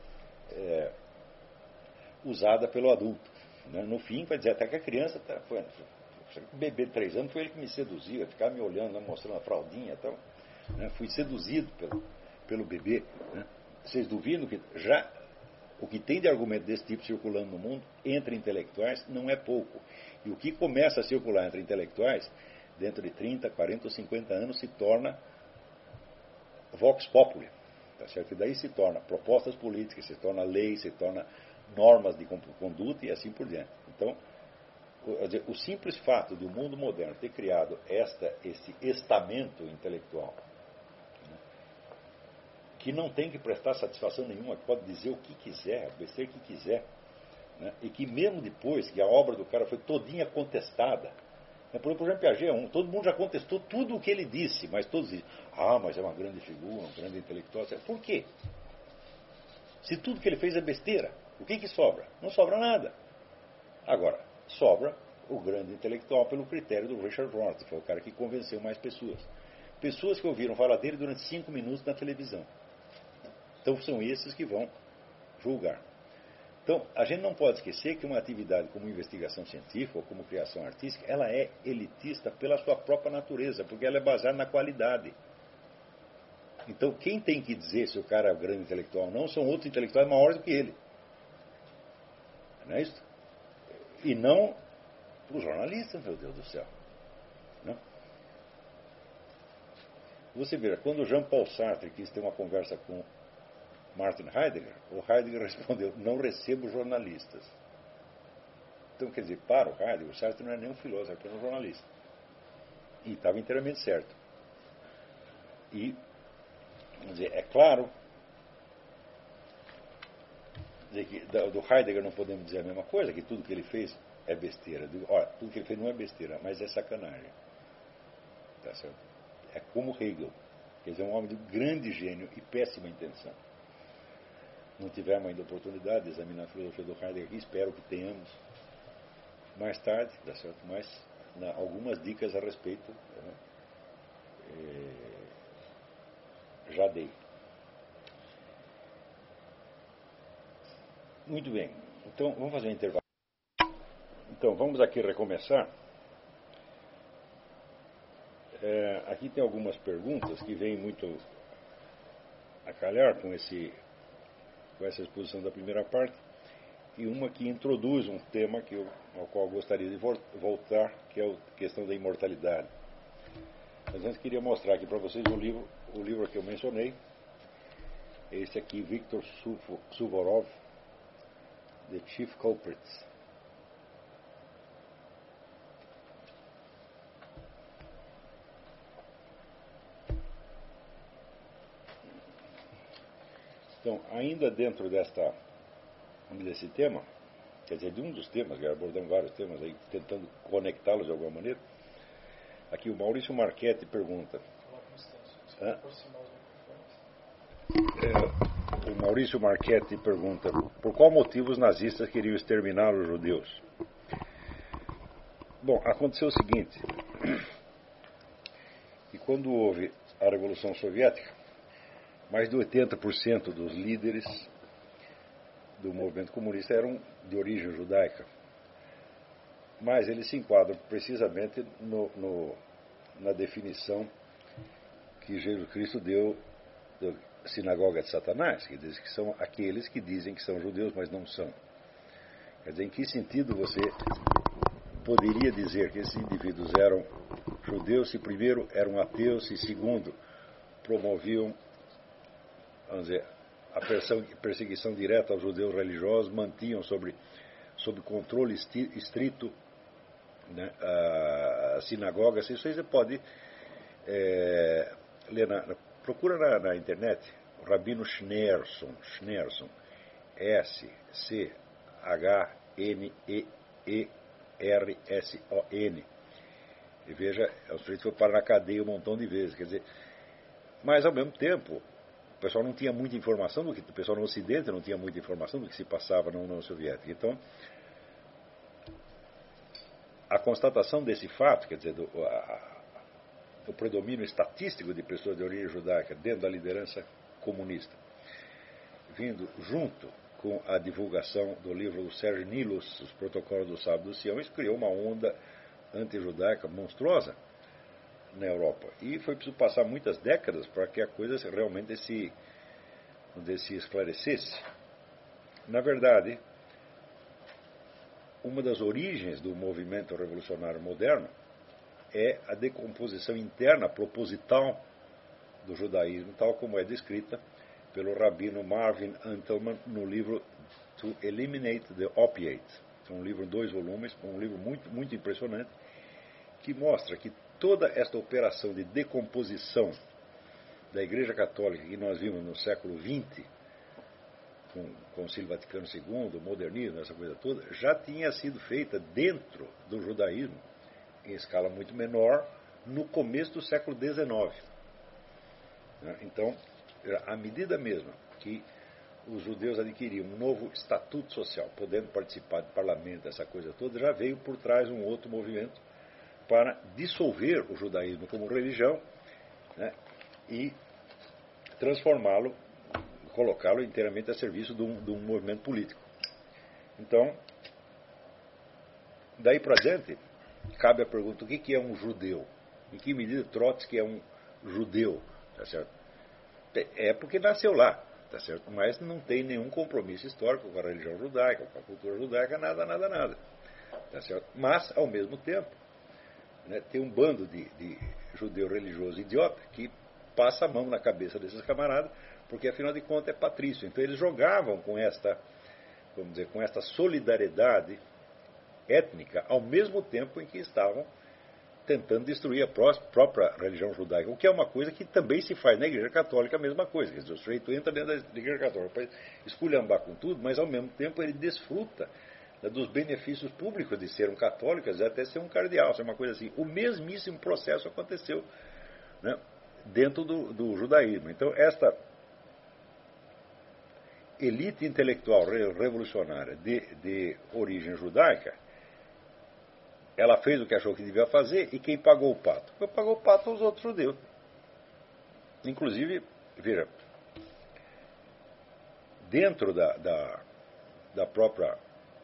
A: usada pelo adulto. Né? No fim, vai dizer até que a criança o bebê de 3 anos foi ele que me seduziu, ficava me olhando, né, mostrando a fraldinha e tal. Né? Fui seduzido pelo bebê. Né? Vocês duvidam que já o que tem de argumento desse tipo circulando no mundo, entre intelectuais, não é pouco. E o que começa a circular entre intelectuais, dentro de 30, 40 ou 50 anos, se torna vox populi, tá certo? E daí se torna propostas políticas, se torna lei, se torna normas de conduta e assim por diante. Então, o simples fato de o mundo moderno ter criado esse estamento intelectual, né, que não tem que prestar satisfação nenhuma, que pode dizer o que quiser, dizer o que quiser, né, e que mesmo depois que a obra do cara foi todinha contestada, por exemplo, Jean Piaget, todo mundo já contestou tudo o que ele disse, mas todos dizem, mas é uma grande figura, um grande intelectual. Por quê? Se tudo que ele fez é besteira, o que sobra? Não sobra nada. Agora, sobra o grande intelectual pelo critério do Richard Rorty, que foi o cara que convenceu mais pessoas. Pessoas que ouviram falar dele durante 5 minutos na televisão. Então são esses que vão julgar. Então, a gente não pode esquecer que uma atividade como investigação científica ou como criação artística, ela é elitista pela sua própria natureza, porque ela é baseada na qualidade. Então, quem tem que dizer se o cara é um grande intelectual ou não, são outros intelectuais maiores do que ele. Não é isso? E não os jornalistas, meu Deus do céu. Não? Você vê, quando Jean Paul Sartre quis ter uma conversa com Martin Heidegger, o Heidegger respondeu, não recebo jornalistas. Então, quer dizer, para o Heidegger, o Sartre não é nem um filósofo, é apenas um jornalista. E estava inteiramente certo. E, quer dizer, é claro, dizer que do Heidegger não podemos dizer a mesma coisa, que tudo que ele fez é besteira. Olha, tudo que ele fez não é besteira, mas é sacanagem. Tá certo? É como Hegel, quer dizer, um homem de grande gênio e péssima intenção. Não tivemos ainda oportunidade de examinar a filosofia do Heidegger aqui, espero que tenhamos mais tarde, tá certo? Mas algumas dicas a respeito, né, já dei. Muito bem, então vamos fazer um intervalo. Então vamos aqui recomeçar. Aqui tem algumas perguntas que vêm muito a calhar com essa exposição da primeira parte, e uma que introduz um tema ao qual eu gostaria de voltar, que é a questão da imortalidade. Mas antes queria mostrar aqui para vocês o livro que eu mencionei, esse aqui, Viktor Suvorov, The Chief Culprits. Então, ainda dentro desse tema, quer dizer, de um dos temas, já abordamos vários temas aí, tentando conectá-los de alguma maneira, aqui o Maurício Marchetti pergunta. O Maurício Marchetti pergunta, por qual motivo os nazistas queriam exterminar os judeus? Bom, aconteceu o seguinte, que quando houve a Revolução Soviética, mais de 80% dos líderes do movimento comunista eram de origem judaica. Mas eles se enquadram precisamente na definição que Jesus Cristo deu da sinagoga de Satanás, que diz que são aqueles que dizem que são judeus, mas não são. Quer dizer, em que sentido você poderia dizer que esses indivíduos eram judeus se primeiro eram ateus e segundo promoviam, vamos dizer, a perseguição direta aos judeus religiosos, mantinham sob controle estrito, né, a sinagoga? Isso aí você pode Procura na internet o Rabino Schneerson, Schneerson. E veja, o sujeito foi parar na cadeia um montão de vezes. Quer dizer, mas ao mesmo tempo, o pessoal não tinha muita informação o pessoal no Ocidente não tinha muita informação do que se passava na União Soviética. Então, a constatação desse fato, quer dizer, do predomínio estatístico de pessoas de origem judaica dentro da liderança comunista, vindo junto com a divulgação do livro do Sérgio Nilus, Os Protocolos do Sábado do Sião, isso criou uma onda antijudaica monstruosa na Europa. E foi preciso passar muitas décadas para que a coisa realmente se esclarecesse. Na verdade, uma das origens do movimento revolucionário moderno é a decomposição interna proposital do judaísmo, tal como é descrita pelo rabino Marvin Antelman no livro To Eliminate the Opiates. É um livro em 2 volumes, um livro muito, muito impressionante, que mostra que toda esta operação de decomposição da Igreja Católica que nós vimos no século XX, com o Concílio Vaticano II, o modernismo, essa coisa toda, já tinha sido feita dentro do judaísmo, em escala muito menor, no começo do século XIX. Então, à medida mesmo que os judeus adquiriam um novo estatuto social, podendo participar do parlamento, essa coisa toda, já veio por trás um outro movimento para dissolver o judaísmo como religião, né, e transformá-lo, colocá-lo inteiramente a serviço de um movimento político. Então, daí para diante, cabe a pergunta: o que é um judeu? Em que medida Trotsky é um judeu? Tá certo? É porque nasceu lá, tá certo? Mas não tem nenhum compromisso histórico com a religião judaica, com a cultura judaica, nada. Tá certo? Mas, ao mesmo tempo, né, tem um bando de judeu religioso idiota que passa a mão na cabeça desses camaradas, porque afinal de contas é patrício. Então eles jogavam com esta, vamos dizer, com esta solidariedade étnica, ao mesmo tempo em que estavam tentando destruir a própria religião judaica, o que é uma coisa que também se faz na Igreja Católica, a mesma coisa. Quer dizer, o sujeito entra dentro da Igreja Católica para esculhambar com tudo, mas ao mesmo tempo ele desfruta, né, dos benefícios públicos de ser um católico, até ser um cardeal, ser uma coisa assim. O mesmíssimo processo aconteceu, né, dentro do judaísmo. Então, esta elite intelectual revolucionária de origem judaica, ela fez o que achou que devia fazer, e quem pagou o pato? Quem pagou o pato são os outros judeus. Inclusive, veja, dentro da própria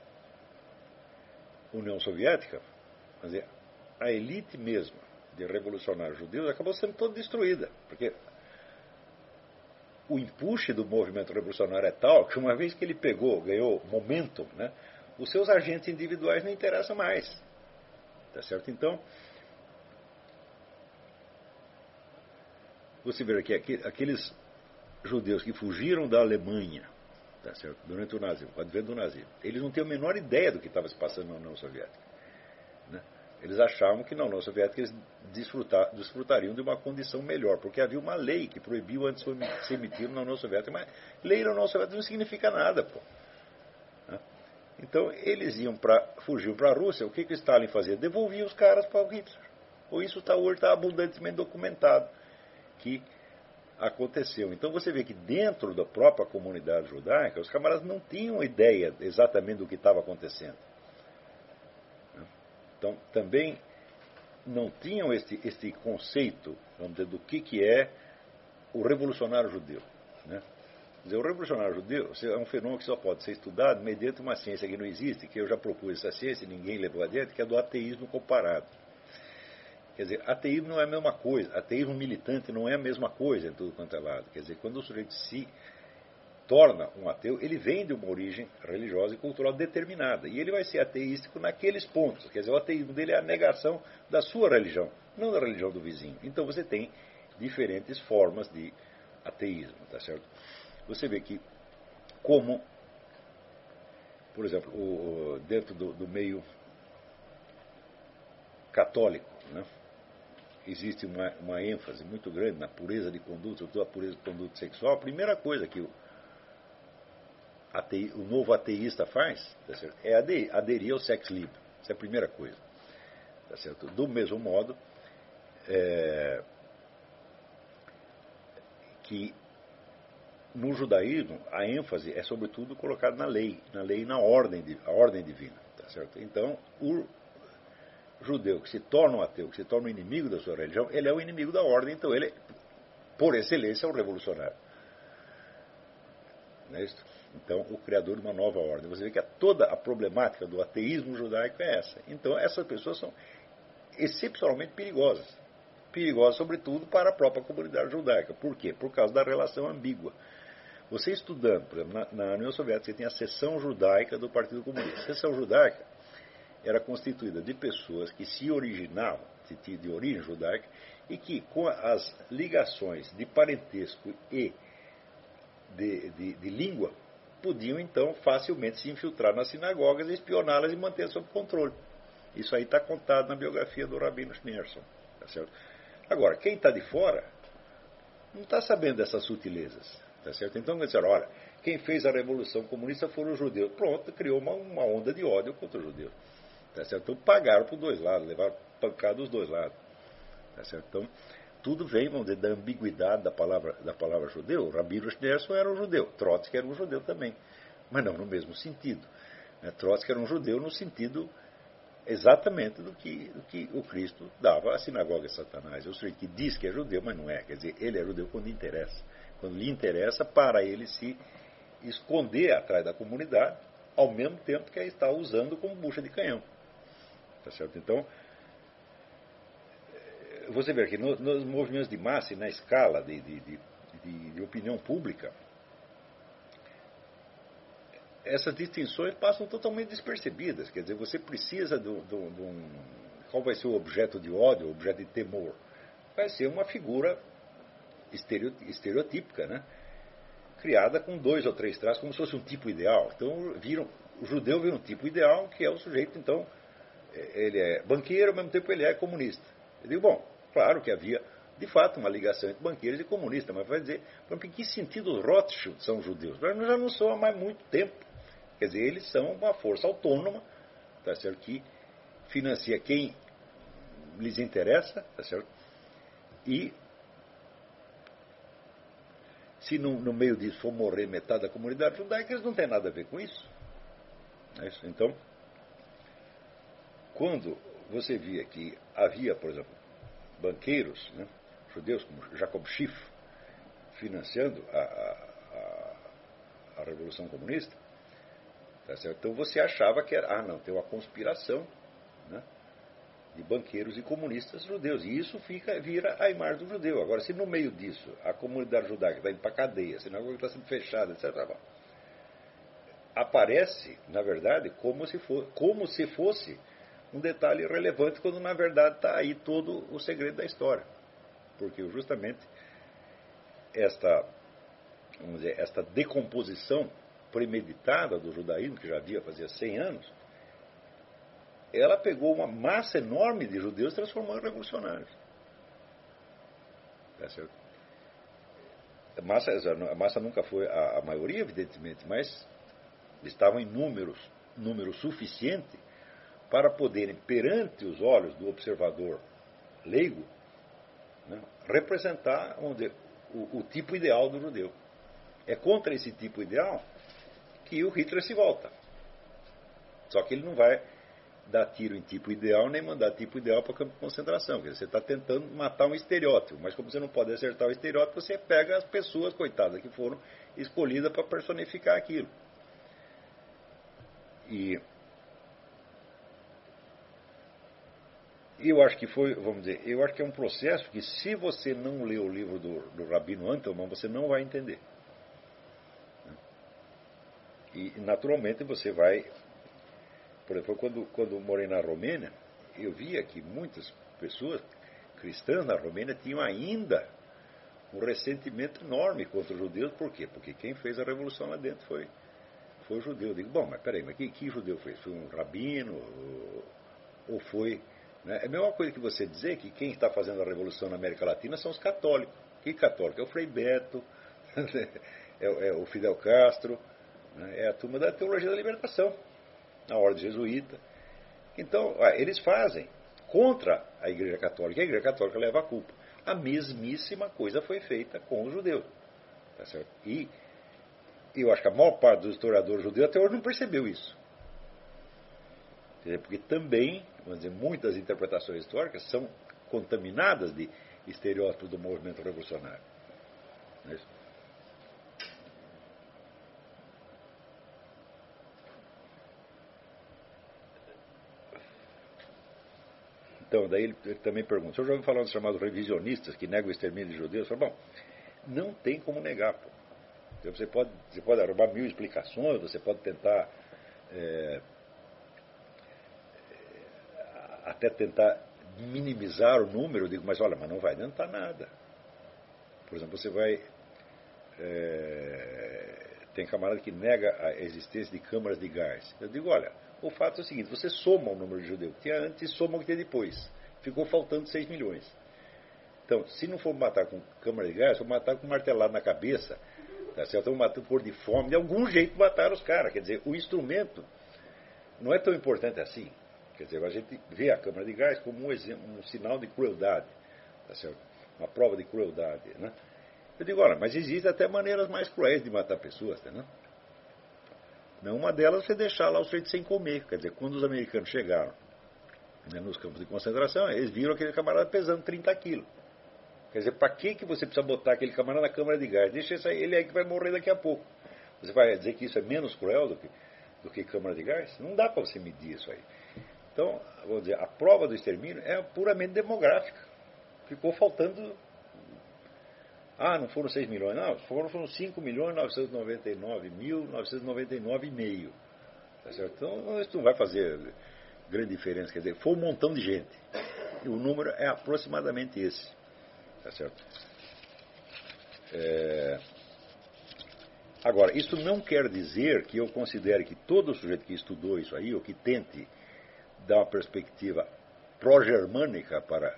A: União Soviética, quer dizer, a elite mesma de revolucionários judeus acabou sendo toda destruída, porque o empuxe do movimento revolucionário é tal que, uma vez que ele ganhou momento, né, os seus agentes individuais não interessam mais. Tá certo? Então, você vê aqui, aqueles judeus que fugiram da Alemanha, tá certo, durante o nazismo, o advento do nazismo, eles não têm a menor ideia do que estava se passando na União Soviética. Né? Eles achavam que na União Soviética eles desfrutariam de uma condição melhor, porque havia uma lei que proibiu o antissemitismo na União Soviética, mas lei na União Soviética não significa nada, pô. Então, eles fugiam para a Rússia. O que o Stalin fazia? Devolvia os caras para o Hitler. Ou isso hoje está abundantemente documentado que aconteceu. Então, você vê que dentro da própria comunidade judaica, os camaradas não tinham ideia exatamente do que estava acontecendo. Então, também não tinham este conceito, vamos dizer, do que é o revolucionário judeu, né? Quer dizer, o revolucionário judeu é um fenômeno que só pode ser estudado mediante uma ciência que não existe, que eu já propus essa ciência e ninguém levou adiante, que é do ateísmo comparado. Quer dizer, ateísmo não é a mesma coisa, ateísmo militante não é a mesma coisa em tudo quanto é lado. Quer dizer, quando o sujeito se torna um ateu, ele vem de uma origem religiosa e cultural determinada, e ele vai ser ateístico naqueles pontos. Quer dizer, o ateísmo dele é a negação da sua religião, não da religião do vizinho. Então você tem diferentes formas de ateísmo, tá certo? Você vê que, como, por exemplo, dentro do meio católico, né, existe uma ênfase muito grande na pureza de conduta, sobretudo a pureza de conduta sexual, a primeira coisa que o novo ateísta faz, tá certo, é aderir ao sex libre. Essa é a primeira coisa. Tá certo? Do mesmo modo que no judaísmo a ênfase é sobretudo colocada na lei e na ordem divina. Tá certo? Então, o judeu que se torna um ateu, que se torna um inimigo da sua religião, ele é o inimigo da ordem, então ele, por excelência, é um revolucionário. Não é isso? Então, o criador de uma nova ordem. Você vê que toda a problemática do ateísmo judaico é essa. Então, essas pessoas são excepcionalmente perigosas. Perigosas, sobretudo, para a própria comunidade judaica. Por quê? Por causa da relação ambígua. Você estudando, por exemplo, na União Soviética, você tem a seção judaica do Partido Comunista. A seção judaica era constituída de pessoas que se originavam, de origem judaica, e que, com as ligações de parentesco e de língua, podiam, então, facilmente se infiltrar nas sinagogas, espioná-las e manter sob controle. Isso aí está contado na biografia do Rabino Schneerson. Tá certo? Agora, quem está de fora não está sabendo dessas sutilezas. Tá certo? Então, disseram, olha, quem fez a Revolução Comunista foram os judeus. Pronto, criou uma onda de ódio contra os judeus. Tá certo? Então, pagaram por dois lados, levaram pancada dos dois lados. Tá certo? Então, tudo vem, vamos dizer, da ambiguidade da palavra judeu. O Rabino Schneerson era um judeu, Trotsky era um judeu também, mas não no mesmo sentido. Trotsky era um judeu no sentido exatamente do que o Cristo dava à sinagoga de Satanás. Eu sei que diz que é judeu, mas não é. Quer dizer, ele é judeu quando interessa. Quando lhe interessa, para ele se esconder atrás da comunidade, ao mesmo tempo que a está usando como bucha de canhão. Tá certo? Então, você vê que nos movimentos de massa e na escala de opinião pública, essas distinções passam totalmente despercebidas. Quer dizer, você precisa de um... Qual vai ser o objeto de ódio, o objeto de temor? Vai ser uma figura estereotípica, né? Criada com 2 ou 3 traços, como se fosse um tipo ideal. Então, o judeu vira um tipo ideal, que é o sujeito, então, ele é banqueiro, ao mesmo tempo ele é comunista. Eu digo, bom, claro que havia, de fato, uma ligação entre banqueiros e comunistas, mas vai dizer, em que sentido os Rothschild são judeus? Mas já não são há mais muito tempo. Quer dizer, eles são uma força autônoma, tá certo, que financia quem lhes interessa, tá certo? E se no meio disso for morrer metade da comunidade judaica, eles não têm nada a ver com isso. É isso? Então, quando você via que havia, por exemplo, banqueiros, né, judeus como Jacob Schiff, financiando a Revolução Comunista, tá certo? Então você achava que era, tem uma conspiração, né, de banqueiros e comunistas judeus. E isso vira a imagem do judeu. Agora, se no meio disso a comunidade judaica está indo para a cadeia, a sinagoga está sendo fechada, etc., aparece, na verdade, como se fosse um detalhe relevante, quando na verdade está aí todo o segredo da história. Porque justamente esta decomposição premeditada do judaísmo, que já havia fazia 100 anos, ela pegou uma massa enorme de judeus e transformou em revolucionários. Tá certo? A massa nunca foi a maioria, evidentemente, mas estavam em número suficiente para poderem, perante os olhos do observador leigo, né, representar, vamos dizer, o tipo ideal do judeu. É contra esse tipo ideal que o Hitler se volta. Só que ele não vai dar tiro em tipo ideal, nem mandar tipo ideal para campo de concentração. Quer dizer, você está tentando matar um estereótipo, mas como você não pode acertar o estereótipo, você pega as pessoas, coitadas, que foram escolhidas para personificar aquilo. E eu acho que eu acho que é um processo que, se você não ler o livro do Rabino Antelman, você não vai entender. E, naturalmente, você vai... Por exemplo, quando morei na Romênia, eu via que muitas pessoas cristãs na Romênia tinham ainda um ressentimento enorme contra os judeus. Por quê? Porque quem fez a revolução lá dentro foi o judeu. Eu digo, bom, mas peraí, mas que judeu fez? Foi um rabino? Ou foi, É a mesma coisa que você dizer que quem está fazendo a revolução na América Latina são os católicos. Que católico? É o Frei Beto, é o Fidel Castro, né? É a turma da teologia da libertação, a ordem jesuíta. Então, eles fazem contra a Igreja Católica, e a Igreja Católica leva a culpa. A mesmíssima coisa foi feita com os judeus. Tá certo? E eu acho que a maior parte dos historiadores judeus até hoje não percebeu isso. Porque também, vamos dizer, muitas interpretações históricas são contaminadas de estereótipos do movimento revolucionário. Não é isso? Então, daí ele também pergunta, o senhor já ouviu falar dos chamados revisionistas que negam o extermínio de judeus? Eu falo, bom, não tem como negar, pô. Então, você pode arrumar 1000 explicações, você pode tentar até tentar minimizar o número. Eu digo, mas olha, mas não vai adiantar nada. Por exemplo, você vai... tem camarada que nega a existência de câmaras de gás. Eu digo, olha, o fato é o seguinte, você soma o número de judeus que tinha antes e soma o que tinha depois. Ficou faltando 6 milhões. Então, se não for matar com câmara de gás, for matar com martelado na cabeça, tá certo? Vão matar por de fome, de algum jeito mataram os caras. Quer dizer, o instrumento não é tão importante assim. Quer dizer, a gente vê a câmara de gás como um sinal de crueldade, tá certo? Uma prova de crueldade, né? Eu digo, olha, mas existem até maneiras mais cruéis de matar pessoas, tá, né? Não, uma delas é você deixar lá os sujeitos sem comer. Quer dizer, quando os americanos chegaram, né, nos campos de concentração, eles viram aquele camarada pesando 30 quilos. Quer dizer, para que você precisa botar aquele camarada na câmara de gás? Deixa ele aí que vai morrer daqui a pouco. Você vai dizer que isso é menos cruel do que câmara de gás? Não dá para você medir isso aí. Então, vamos dizer, a prova do extermínio é puramente demográfica. Ficou faltando... não foram 6 milhões. Não, foram 5.999.999,5. Tá certo? Então, isso não vai fazer grande diferença. Quer dizer, foi um montão de gente. E o número é aproximadamente esse. Tá certo? Agora, isso não quer dizer que eu considere que todo sujeito que estudou isso aí, ou que tente dar uma perspectiva pró-germânica para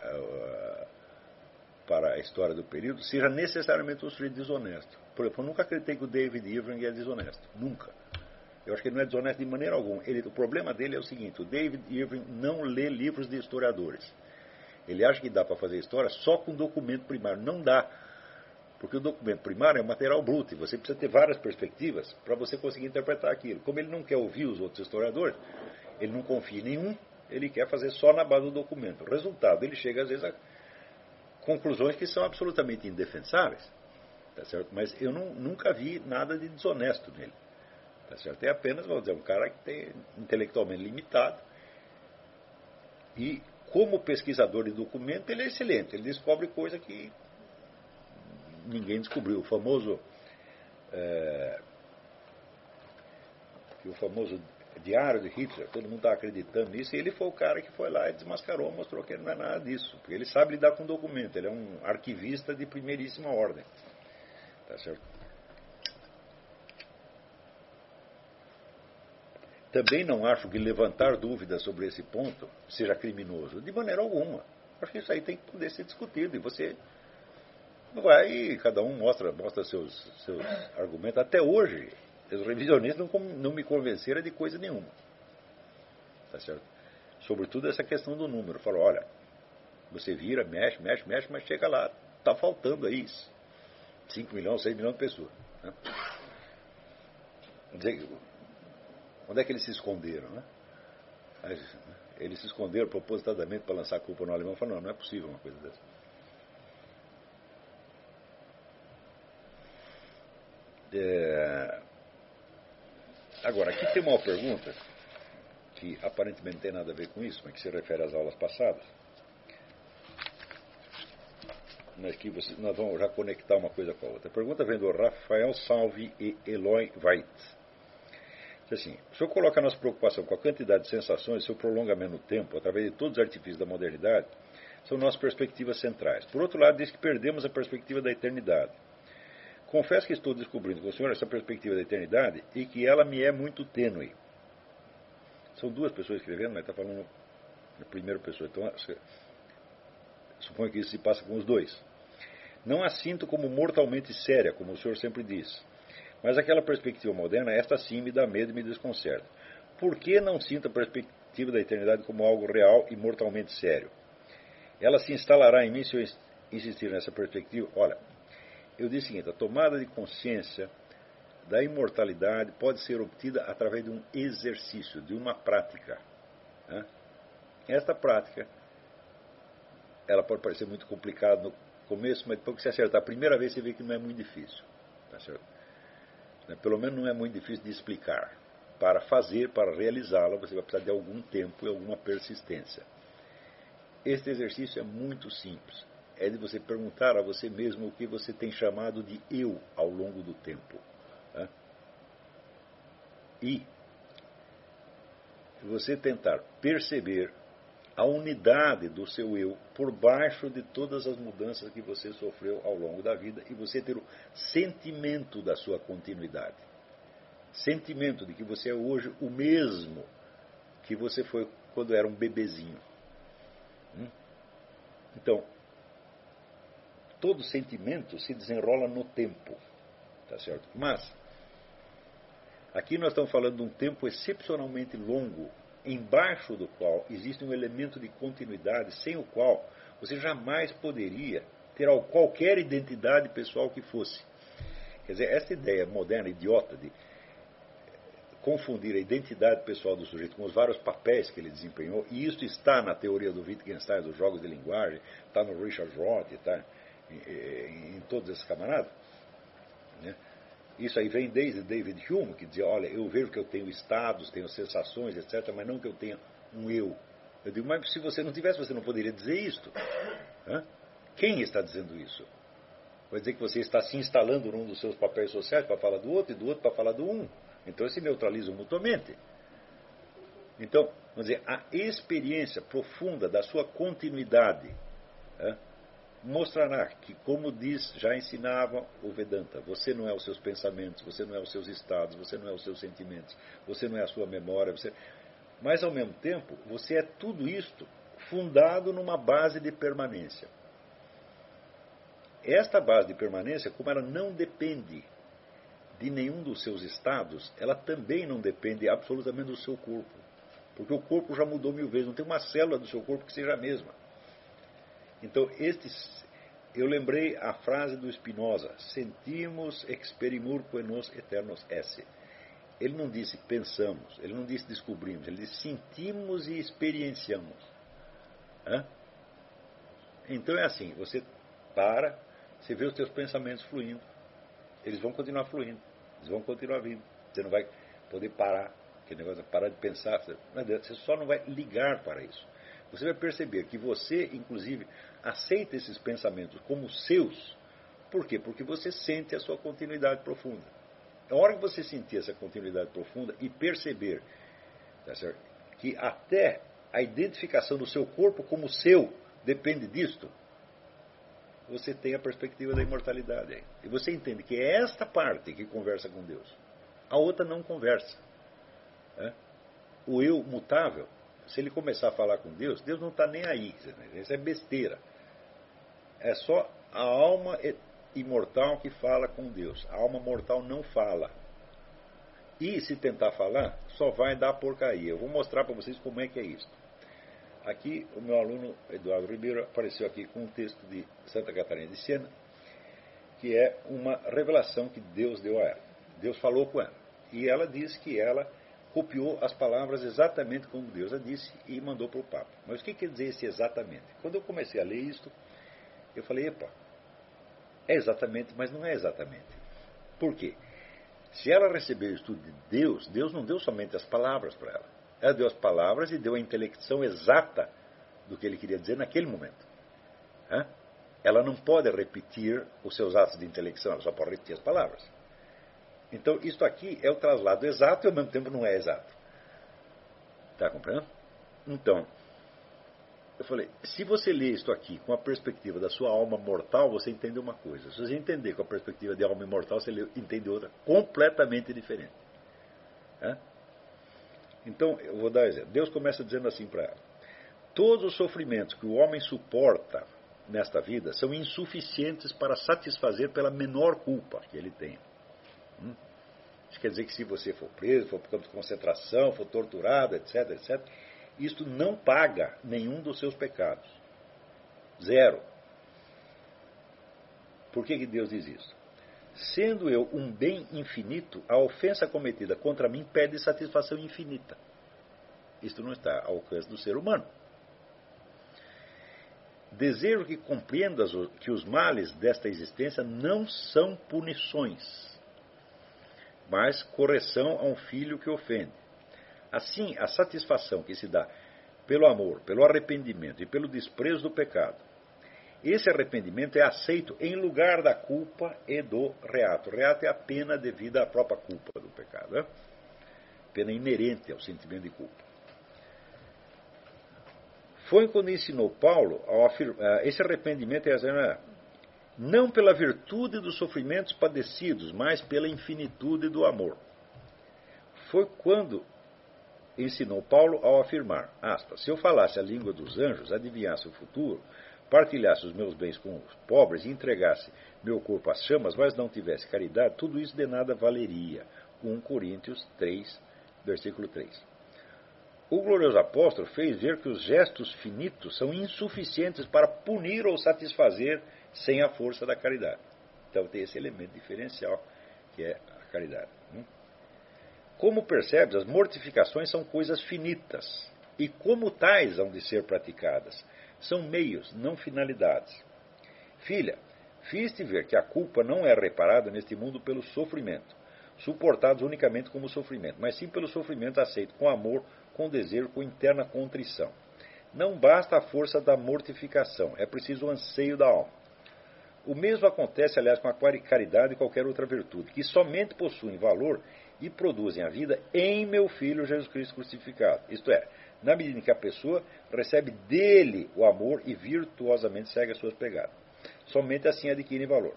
A: a história do período, seja necessariamente um sujeito desonesto. Por exemplo, eu nunca acreditei que o David Irving é desonesto. Nunca. Eu acho que ele não é desonesto de maneira alguma. O problema dele é o seguinte, o David Irving não lê livros de historiadores. Ele acha que dá para fazer história só com documento primário. Não dá. Porque o documento primário é um material bruto. E você precisa ter várias perspectivas para você conseguir interpretar aquilo. Como ele não quer ouvir os outros historiadores, ele não confia em nenhum, ele quer fazer só na base do documento. O resultado, ele chega às vezes a conclusões que são absolutamente indefensáveis. Tá certo? Mas eu nunca vi nada de desonesto nele. Tá certo? É apenas, vamos dizer, um cara que tem intelectualmente limitado. E como pesquisador de documento, ele é excelente. Ele descobre coisa que ninguém descobriu. O famoso diário de Hitler, todo mundo está acreditando nisso, e ele foi o cara que foi lá e desmascarou, mostrou que ele não é nada disso. Porque ele sabe lidar com documento, ele é um arquivista de primeiríssima ordem. Tá certo? Também não acho que levantar dúvidas sobre esse ponto seja criminoso, de maneira alguma. Acho que isso aí tem que poder ser discutido, e você vai e cada um mostra seus argumentos. Até hoje, os revisionistas não me convenceram de coisa nenhuma. Tá certo? Sobretudo essa questão do número. Falou, olha, você vira, mexe, mas chega lá, está faltando aí 5 milhões, 6 milhões de pessoas. Né? Quer dizer, onde é que eles se esconderam? Né? Eles se esconderam propositadamente para lançar a culpa no alemão. Falaram, não é possível uma coisa dessa. Agora, aqui tem uma pergunta que aparentemente não tem nada a ver com isso, mas que se refere às aulas passadas. Mas que nós vamos já conectar uma coisa com a outra. A pergunta vem do Rafael Salvi e Eloy White. Diz assim, o senhor coloca a nossa preocupação com a quantidade de sensações e seu prolongamento no tempo, através de todos os artifícios da modernidade, são nossas perspectivas centrais. Por outro lado, diz que perdemos a perspectiva da eternidade. Confesso que estou descobrindo com o senhor essa perspectiva da eternidade e que ela me é muito tênue. São duas pessoas escrevendo, mas está falando na primeira pessoa. Então, suponho que isso se passa com os dois. Não a sinto como mortalmente séria, como o senhor sempre diz. Mas aquela perspectiva moderna, esta sim me dá medo e me desconcerta. Por que não sinto a perspectiva da eternidade como algo real e mortalmente sério? Ela se instalará em mim se eu insistir nessa perspectiva? Olha, eu disse o seguinte, a tomada de consciência da imortalidade pode ser obtida através de um exercício, de uma prática. Né? Esta prática, ela pode parecer muito complicada no começo, mas depois que você acertar a primeira vez, você vê que não é muito difícil. Tá certo? Pelo menos não é muito difícil de explicar. Para fazer, para realizá-la, você vai precisar de algum tempo e alguma persistência. Este exercício é muito simples. É de você perguntar a você mesmo o que você tem chamado de eu ao longo do tempo. Tá? E você tentar perceber a unidade do seu eu por baixo de todas as mudanças que você sofreu ao longo da vida e você ter o sentimento da sua continuidade. Sentimento de que você é hoje o mesmo que você foi quando era um bebezinho. Então, todo sentimento se desenrola no tempo. Tá certo? Mas, aqui nós estamos falando de um tempo excepcionalmente longo, embaixo do qual existe um elemento de continuidade, sem o qual você jamais poderia ter qualquer identidade pessoal que fosse. Quer dizer, essa ideia moderna, idiota, de confundir a identidade pessoal do sujeito com os vários papéis que ele desempenhou, e isso está na teoria do Wittgenstein, dos jogos de linguagem, está no Richard Rorty, está em todos esses camaradas, né? Isso aí vem desde David Hume, que dizia, olha, eu vejo que eu tenho estados, tenho sensações, etc., mas não que eu tenha um eu. Eu digo, mas se você não tivesse, você não poderia dizer isto. Hã? Quem está dizendo isso? Vai dizer que você está se instalando num dos seus papéis sociais para falar do outro e do outro para falar do um. Então eles se neutralizam mutuamente. Então, vamos dizer, a experiência profunda da sua continuidade mostrará que, como já ensinava o Vedanta, você não é os seus pensamentos, você não é os seus estados, você não é os seus sentimentos, você não é a sua memória, mas ao mesmo tempo você é tudo isto fundado numa base de permanência. Esta base de permanência, como ela não depende de nenhum dos seus estados, ela também não depende absolutamente do seu corpo. Porque o corpo já mudou 1000 vezes, não tem uma célula do seu corpo que seja a mesma. Então, eu lembrei a frase do Spinoza, sentimos experimur que nos eternos esse. Ele não disse pensamos, ele não disse descobrimos, ele disse sentimos e experienciamos. Então é assim, você para, você vê os seus pensamentos fluindo, eles vão continuar fluindo, eles vão continuar vindo, você não vai poder parar, aquele negócio de parar de pensar, você só não vai ligar para isso. Você vai perceber que você, inclusive, aceita esses pensamentos como seus. Por quê? Porque você sente a sua continuidade profunda. A hora que você sentir essa continuidade profunda e perceber, tá certo, que até a identificação do seu corpo como seu depende disto, você tem a perspectiva da imortalidade aí. E você entende que é esta parte que conversa com Deus. A outra não conversa. O eu mutável, se ele começar a falar com Deus, Deus não está nem aí. Isso é besteira. É só a alma imortal que fala com Deus. A alma mortal não fala. E se tentar falar, só vai dar porcaria. Eu vou mostrar para vocês como é que é isso. Aqui, o meu aluno Eduardo Ribeiro apareceu aqui com um texto de Santa Catarina de Siena, que é uma revelação que Deus deu a ela. Deus falou com ela. E ela diz que ela copiou as palavras exatamente como Deus a disse e mandou para o Papa. Mas o que quer dizer esse exatamente? Quando eu comecei a ler isto, eu falei, epa, é exatamente, mas não é exatamente. Por quê? Se ela recebeu o estudo de Deus, Deus não deu somente as palavras para ela. Ela deu as palavras e deu a intelecção exata do que ele queria dizer naquele momento. Ela não pode repetir os seus atos de intelecção, ela só pode repetir as palavras. Então, isto aqui é o traslado exato e ao mesmo tempo não é exato. Está compreendendo? Então, eu falei, se você lê isto aqui com a perspectiva da sua alma mortal, você entende uma coisa. Se você entender com a perspectiva de alma imortal, você entende outra completamente diferente. Então, eu vou dar um exemplo. Deus começa dizendo assim para ela. Todos os sofrimentos que o homem suporta nesta vida são insuficientes para satisfazer pela menor culpa que ele tem. Isso quer dizer que se você for preso, for por campo de concentração, for torturado, etc., etc., isto não paga nenhum dos seus pecados. Zero. Por que Deus diz isso? Sendo eu um bem infinito, a ofensa cometida contra mim pede satisfação infinita. Isto não está ao alcance do ser humano. Desejo que compreendas que os males desta existência não são punições, mas correção a um filho que ofende. Assim, a satisfação que se dá pelo amor, pelo arrependimento e pelo desprezo do pecado, esse arrependimento é aceito em lugar da culpa e do reato. O reato é a pena devida à própria culpa do pecado, né? Pena inerente ao sentimento de culpa. Foi quando ensinou Paulo ao afirmar esse arrependimento não pela virtude dos sofrimentos padecidos, mas pela infinitude do amor. Foi quando ensinou Paulo ao afirmar, aspas, se eu falasse a língua dos anjos, adivinhasse o futuro, partilhasse os meus bens com os pobres e entregasse meu corpo às chamas, mas não tivesse caridade, tudo isso de nada valeria. 1 Coríntios 3, versículo 3. O glorioso apóstolo fez ver que os gestos finitos são insuficientes para punir ou satisfazer sem a força da caridade. Então tem esse elemento diferencial que é a caridade. Como percebes, as mortificações são coisas finitas e como tais hão de ser praticadas. São meios, não finalidades. Filha, fiz-te ver que a culpa não é reparada neste mundo pelo sofrimento, suportados unicamente como sofrimento, mas sim pelo sofrimento aceito com amor, com desejo, com interna contrição. Não basta a força da mortificação, é preciso o anseio da alma. O mesmo acontece, aliás, com a caridade e qualquer outra virtude, que somente possuem valor e produzem a vida em meu Filho Jesus Cristo crucificado. Isto é, na medida em que a pessoa recebe dele o amor e virtuosamente segue as suas pegadas. Somente assim adquirem valor.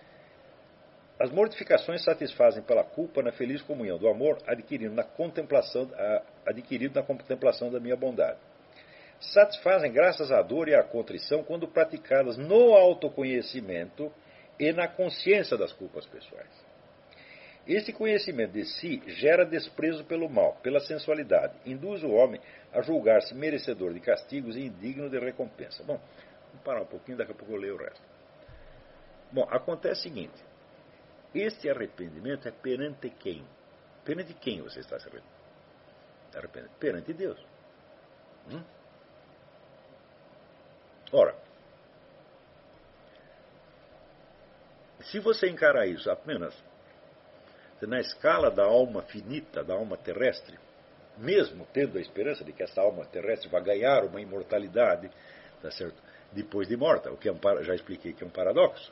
A: As mortificações satisfazem pela culpa na feliz comunhão do amor adquirido na contemplação da minha bondade. Satisfazem graças à dor e à contrição quando praticadas no autoconhecimento e na consciência das culpas pessoais. Este conhecimento de si gera desprezo pelo mal, pela sensualidade, induz o homem a julgar-se merecedor de castigos e indigno de recompensa. Bom, vamos parar um pouquinho, daqui a pouco eu leio o resto. Bom, acontece o seguinte, este arrependimento é perante quem? Perante quem você está se arrependendo? Perante Deus. Ora, se você encarar isso apenas na escala da alma finita, da alma terrestre, mesmo tendo a esperança de que essa alma terrestre vai ganhar uma imortalidade, tá certo? Depois de morta, o que já expliquei que é um paradoxo,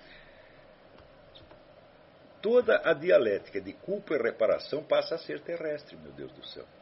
A: toda a dialética de culpa e reparação passa a ser terrestre, meu Deus do céu.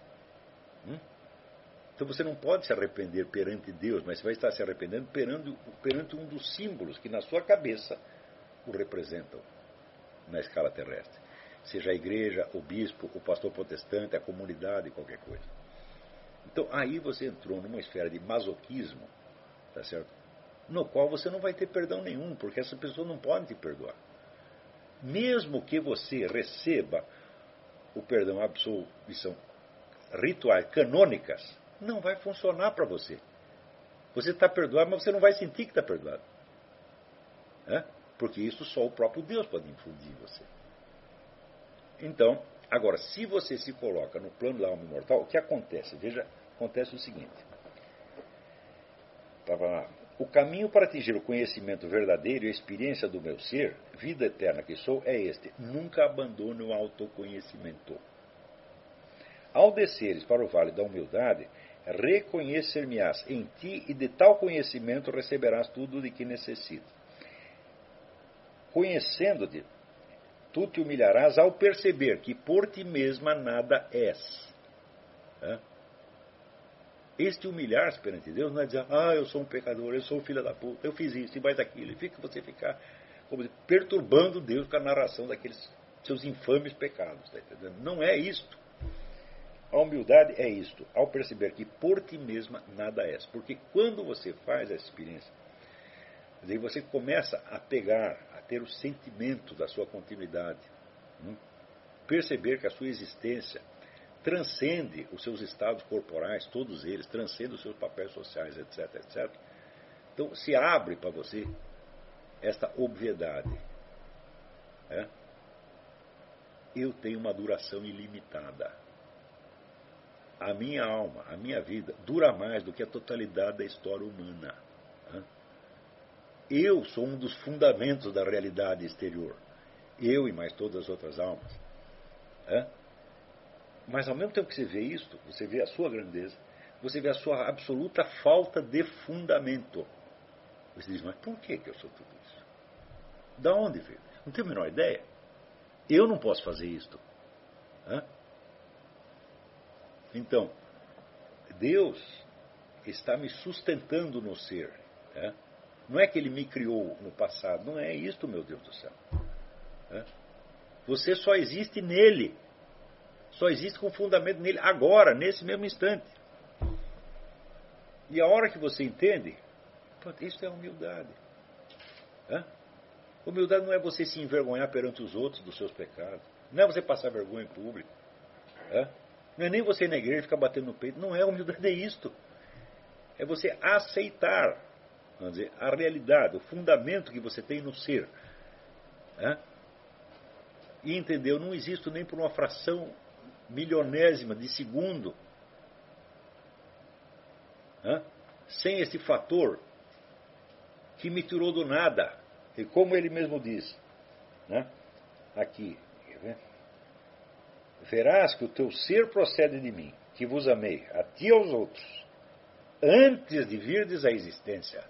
A: Então você não pode se arrepender perante Deus, mas você vai estar se arrependendo perante um dos símbolos que na sua cabeça o representam na escala terrestre. Seja a igreja, o bispo, o pastor protestante, a comunidade, qualquer coisa. Então aí você entrou numa esfera de masoquismo, tá certo? No qual você não vai ter perdão nenhum, porque essa pessoa não pode te perdoar. Mesmo que você receba o perdão, a absolvição rituais, canônicas, não vai funcionar para você. Você está perdoado, mas você não vai sentir que está perdoado. Porque isso só o próprio Deus pode infundir em você. Então, agora, se você se coloca no plano da alma imortal, o que acontece? Veja, acontece o seguinte. O caminho para atingir o conhecimento verdadeiro e a experiência do meu ser, vida eterna que sou, é este. Nunca abandone o autoconhecimento. Ao desceres para o vale da humildade, reconhecer-me-ás em ti e de tal conhecimento receberás tudo de que necessitas. Conhecendo-te, tu te humilharás ao perceber que por ti mesma nada és. Este humilhar-se perante Deus não é dizer, eu sou um pecador, eu sou um filho da puta, eu fiz isso e mais aquilo. E fica você ficar perturbando Deus com a narração daqueles seus infames pecados. Tá entendendo? Não é isto. A humildade é isto, ao perceber que por ti mesma nada és. Porque quando você faz essa experiência, daí você começa a pegar, a ter o sentimento da sua continuidade. Perceber que a sua existência transcende os seus estados corporais, todos eles, transcende os seus papéis sociais, etc, etc. Então se abre para você esta obviedade. Eu tenho uma duração ilimitada. A minha alma, a minha vida, dura mais do que a totalidade da história humana. Eu sou um dos fundamentos da realidade exterior. Eu e mais todas as outras almas. Mas ao mesmo tempo que você vê isto, você vê a sua grandeza, você vê a sua absoluta falta de fundamento. Você diz, mas por que eu sou tudo isso? Da onde veio? Não tenho a menor ideia. Eu não posso fazer isto. Então, Deus está me sustentando no ser. Não é que Ele me criou no passado. Não é isto, meu Deus do céu. Você só existe nele. Só existe com fundamento nele, agora, nesse mesmo instante. E a hora que você entende, isso é humildade. Humildade não é você se envergonhar perante os outros dos seus pecados. Não é você passar vergonha em público. Não é nem você ir na igreja ficar batendo no peito. Não é, humildade é isto. É você aceitar, vamos dizer, a realidade, o fundamento que você tem no ser. E entender, eu não existo nem por uma fração milionésima de segundo sem esse fator que me tirou do nada. E como ele mesmo diz aqui, verás que o teu ser procede de mim, que vos amei, a ti e aos outros, antes de virdes à existência.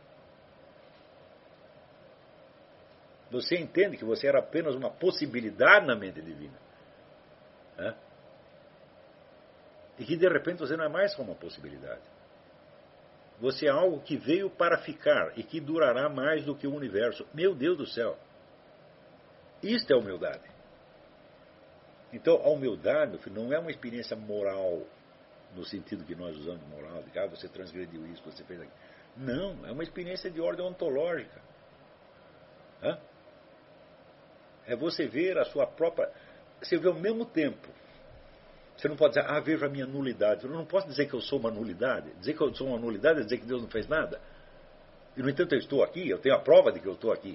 A: Você entende que você era apenas uma possibilidade na mente divina. E que de repente você não é mais como uma possibilidade. Você é algo que veio para ficar e que durará mais do que o universo. Meu Deus do céu! Isto é humildade. Então a humildade, meu filho, não é uma experiência moral, no sentido que nós usamos de moral, de que você transgrediu isso, você fez aquilo. Não, é uma experiência de ordem ontológica. É você ver a sua própria... Você vê ao mesmo tempo. Você não pode dizer, vejo a minha nulidade. Eu não posso dizer que eu sou uma nulidade. Dizer que eu sou uma nulidade é dizer que Deus não fez nada. E, no entanto, eu estou aqui, eu tenho a prova de que eu estou aqui.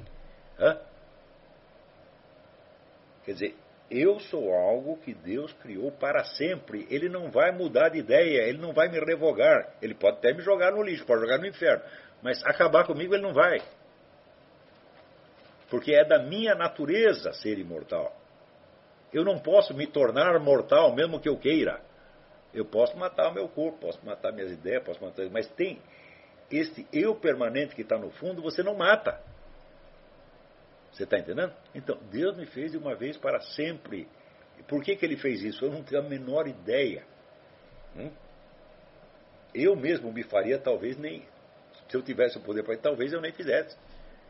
A: Quer dizer, eu sou algo que Deus criou para sempre. Ele não vai mudar de ideia, ele não vai me revogar. Ele pode até me jogar no lixo, pode jogar no inferno. Mas acabar comigo ele não vai. Porque é da minha natureza ser imortal. Eu não posso me tornar mortal, mesmo que eu queira. Eu posso matar o meu corpo, posso matar minhas ideias, posso matar... Mas tem este eu permanente que está no fundo, você não mata. Você está entendendo? Então, Deus me fez de uma vez para sempre. E por que Ele fez isso? Eu não tenho a menor ideia. Eu mesmo me faria, talvez nem... Se eu tivesse o poder para isso, talvez eu nem fizesse.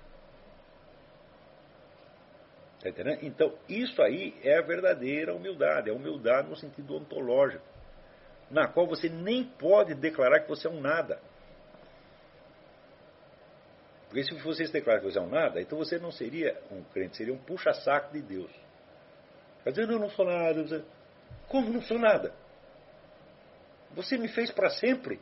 A: Está entendendo? Então, isso aí é a verdadeira humildade. É a humildade no sentido ontológico, na qual você nem pode declarar que você é um nada. Porque se você se declarar que você é um nada, então você não seria um crente, seria um puxa-saco de Deus. Vai dizer, não, eu não sou nada. Como não sou nada? Você me fez para sempre.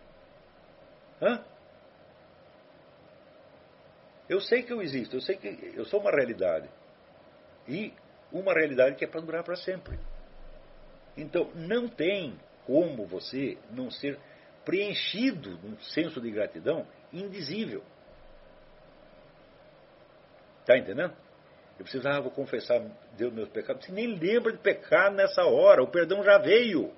A: Eu sei que eu existo, eu sei que eu sou uma realidade. E uma realidade que é para durar para sempre. Então, não tem como você não ser preenchido de um senso de gratidão indizível. Está entendendo? Eu preciso, vou confessar Deus meus pecados. Você nem lembra de pecar nessa hora, o perdão já veio.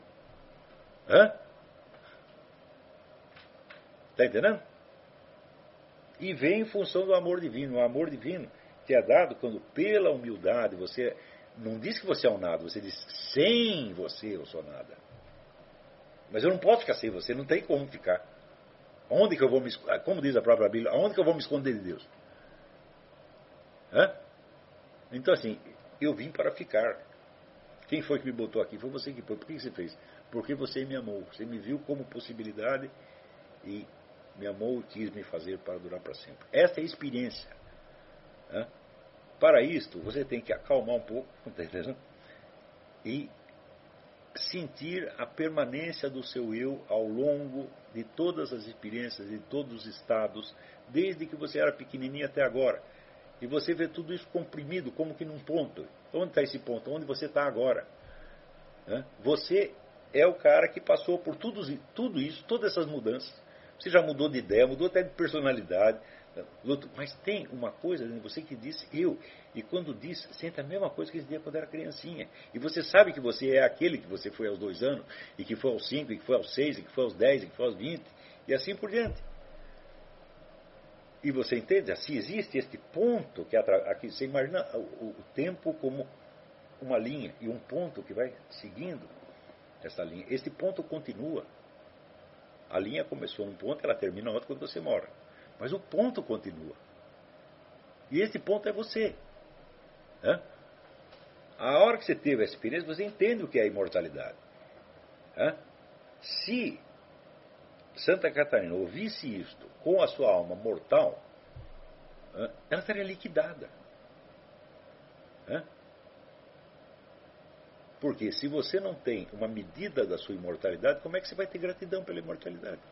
A: Está entendendo? E vem em função do amor divino. O amor divino que é dado quando, pela humildade, você não diz que você é um nada, você diz, sem você eu sou nada. Mas eu não posso ficar sem você, não tem como ficar. Onde que eu vou me esconder? Como diz a própria Bíblia, aonde que eu vou me esconder de Deus? Então assim, eu vim para ficar. Quem foi que me botou aqui? Foi você que pôs. Por que você fez? Porque você me amou. Você me viu como possibilidade e me amou e quis me fazer para durar para sempre. Esta é a experiência. Né? Para isto, você tem que acalmar um pouco, tá entendendo? E sentir a permanência do seu eu ao longo de todas as experiências, de todos os estados, desde que você era pequenininho até agora. E você vê tudo isso comprimido, como que num ponto. Onde está esse ponto? Onde você está agora? Né? Você é o cara que passou por tudo isso, todas essas mudanças. Você já mudou de ideia, mudou até de personalidade. Mas tem uma coisa em você que diz eu. E quando diz, sente a mesma coisa que esse dia quando era criancinha. E você sabe que você é aquele que você foi aos 2 anos, e que foi aos 5, e que foi aos 6, e que foi aos 10, e que foi aos 20, e assim por diante. E você entende? Assim, existe este ponto que aqui você imagina o tempo como uma linha e um ponto que vai seguindo essa linha. Este ponto continua. A linha começou num ponto, ela termina outro quando você morre. Mas o ponto continua. E esse ponto é você. Né? A hora que você teve essa experiência, você entende o que é a imortalidade. Né? Se Santa Catarina ouvisse isto com a sua alma mortal, ela estaria liquidada. Porque se você não tem uma medida da sua imortalidade, como é que você vai ter gratidão pela imortalidade?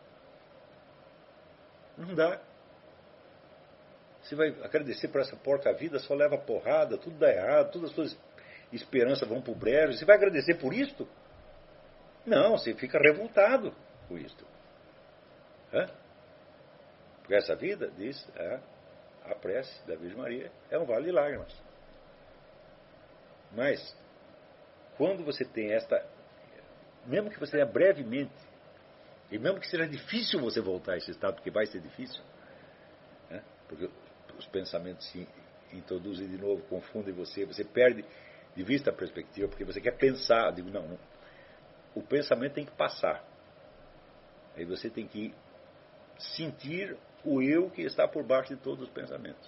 A: Não dá. Você vai agradecer por essa porca-vida, só leva porrada, tudo dá errado, todas as suas esperanças vão para o brejo. Você vai agradecer por isto? Não, você fica revoltado com isto. Porque essa vida, diz a prece da Virgem Maria, é um vale de lágrimas. Mas, quando você tem esta, mesmo que você tenha brevemente, e mesmo que seja difícil você voltar a esse estado, porque vai ser difícil, porque os pensamentos se introduzem de novo, confundem você perde de vista a perspectiva, porque você quer pensar. Eu digo, não, o pensamento tem que passar. Aí você tem que sentir o eu que está por baixo de todos os pensamentos.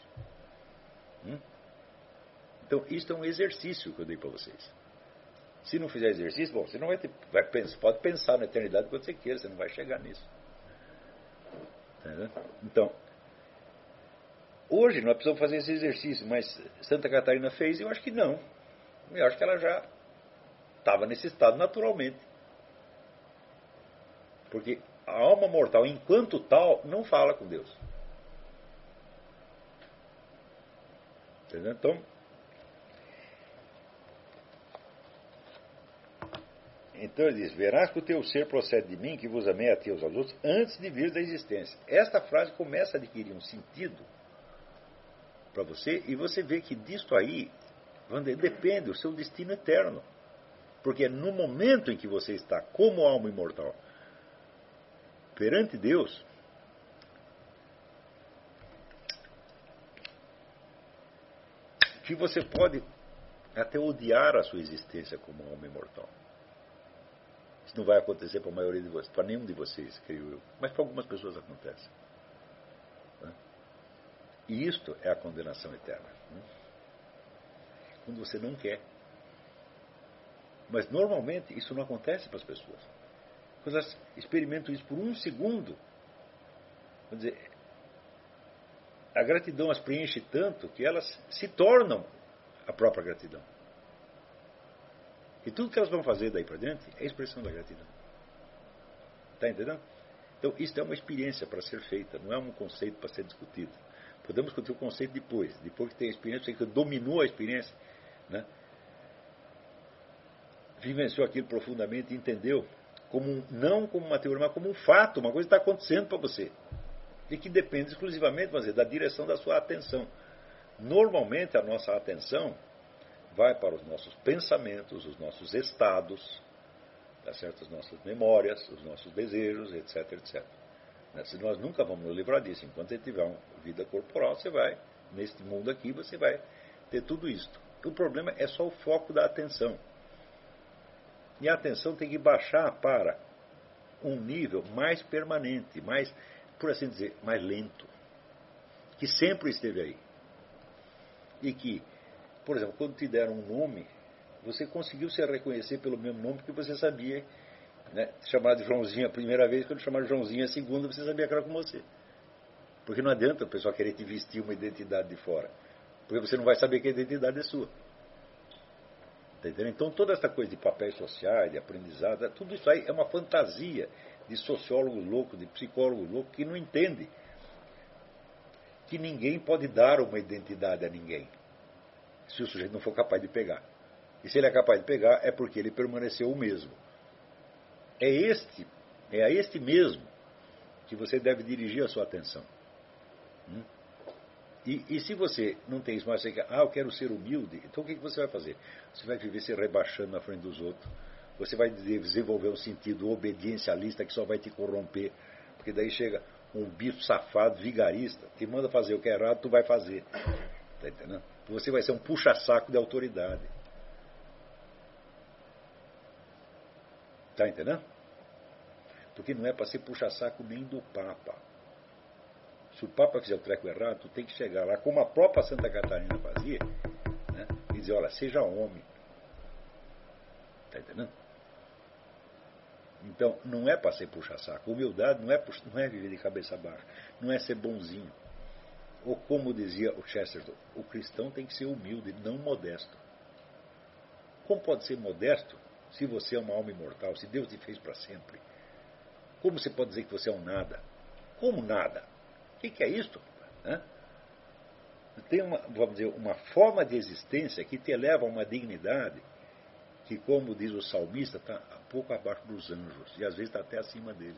A: Então, isso é um exercício que eu dei para vocês. Se não fizer exercício, bom, você não vai ter. Pode pensar na eternidade quando você queira, você não vai chegar nisso. Entendeu? Então, hoje nós precisamos fazer esse exercício, mas Santa Catarina fez e eu acho que não. Eu acho que ela já estava nesse estado naturalmente. Porque a alma mortal, enquanto tal, não fala com Deus. Entendeu? Então ele diz, verás que o teu ser procede de mim, que vos amei a ti aos outros, antes de vir da existência. Esta frase começa a adquirir um sentido para você, e você vê que disto aí depende o seu destino eterno. Porque é no momento em que você está como alma imortal perante Deus, que você pode até odiar a sua existência como alma imortal. Isso não vai acontecer para a maioria de vocês, para nenhum de vocês, creio eu. Mas para algumas pessoas acontece. E isto é a condenação eterna. Quando você não quer. Mas normalmente isso não acontece para as pessoas. Quando elas experimentam isso por um segundo, quer dizer, a gratidão as preenche tanto que elas se tornam a própria gratidão. E tudo que elas vão fazer daí para diante é a expressão da gratidão. Está entendendo? Então, isso é uma experiência para ser feita, não é um conceito para ser discutido. Podemos discutir o conceito depois que tem a experiência, que dominou a experiência, né? Vivenciou aquilo profundamente e entendeu, não como uma teoria, mas como um fato, uma coisa que está acontecendo para você. E que depende exclusivamente, vamos dizer, da direção da sua atenção. Normalmente a nossa atenção vai para os nossos pensamentos, os nossos estados, tá certo? As nossas memórias, os nossos desejos, etc, etc. Se nós nunca vamos nos livrar disso, enquanto você tiver uma vida corporal, você vai, neste mundo aqui, você vai ter tudo isto. O problema é só o foco da atenção. E a atenção tem que baixar para um nível mais permanente, mais, por assim dizer, mais lento, que sempre esteve aí. E que, por exemplo, quando te deram um nome, Você conseguiu se reconhecer pelo mesmo nome porque você sabia, né? Chamar de Joãozinho a primeira vez, quando chamar de Joãozinho a segunda, você sabia que era com você. Porque não adianta o pessoal querer te vestir uma identidade de fora. Porque você não vai saber que a identidade é sua. Tá entendendo? Então toda essa coisa de papéis sociais, de aprendizado, tudo isso aí é uma fantasia de sociólogo louco, de psicólogo louco, que não entende que ninguém pode dar uma identidade a ninguém, se o sujeito não for capaz de pegar. E se ele é capaz de pegar, é porque ele permaneceu o mesmo. É a este mesmo que você deve dirigir a sua atenção. E se você não tem isso, mas você quer, eu quero ser humilde, então o que você vai fazer? Você vai viver se rebaixando na frente dos outros. Você vai desenvolver um sentido obediencialista que só vai te corromper. Porque daí chega um bicho safado, vigarista, te manda fazer o que é errado, tu vai fazer. Tá entendendo? Você vai ser um puxa-saco de autoridade. Tá entendendo? Porque não é para ser puxa-saco nem do Papa. Se o Papa fizer o treco errado, tu tem que chegar lá, como a própria Santa Catarina fazia, né, e dizer, olha, seja homem. Está entendendo? Então, não é para ser puxa-saco. Humildade não é viver de cabeça baixa. Não é ser bonzinho. Ou como dizia o Chesterton, o cristão tem que ser humilde, não modesto. Como pode ser modesto se você é uma alma imortal, se Deus te fez para sempre? Como você pode dizer que você é um nada? Como nada? O que é isto? Tem vamos dizer, uma forma de existência que te eleva a uma dignidade que, como diz o salmista, está pouco abaixo dos anjos e às vezes está até acima deles.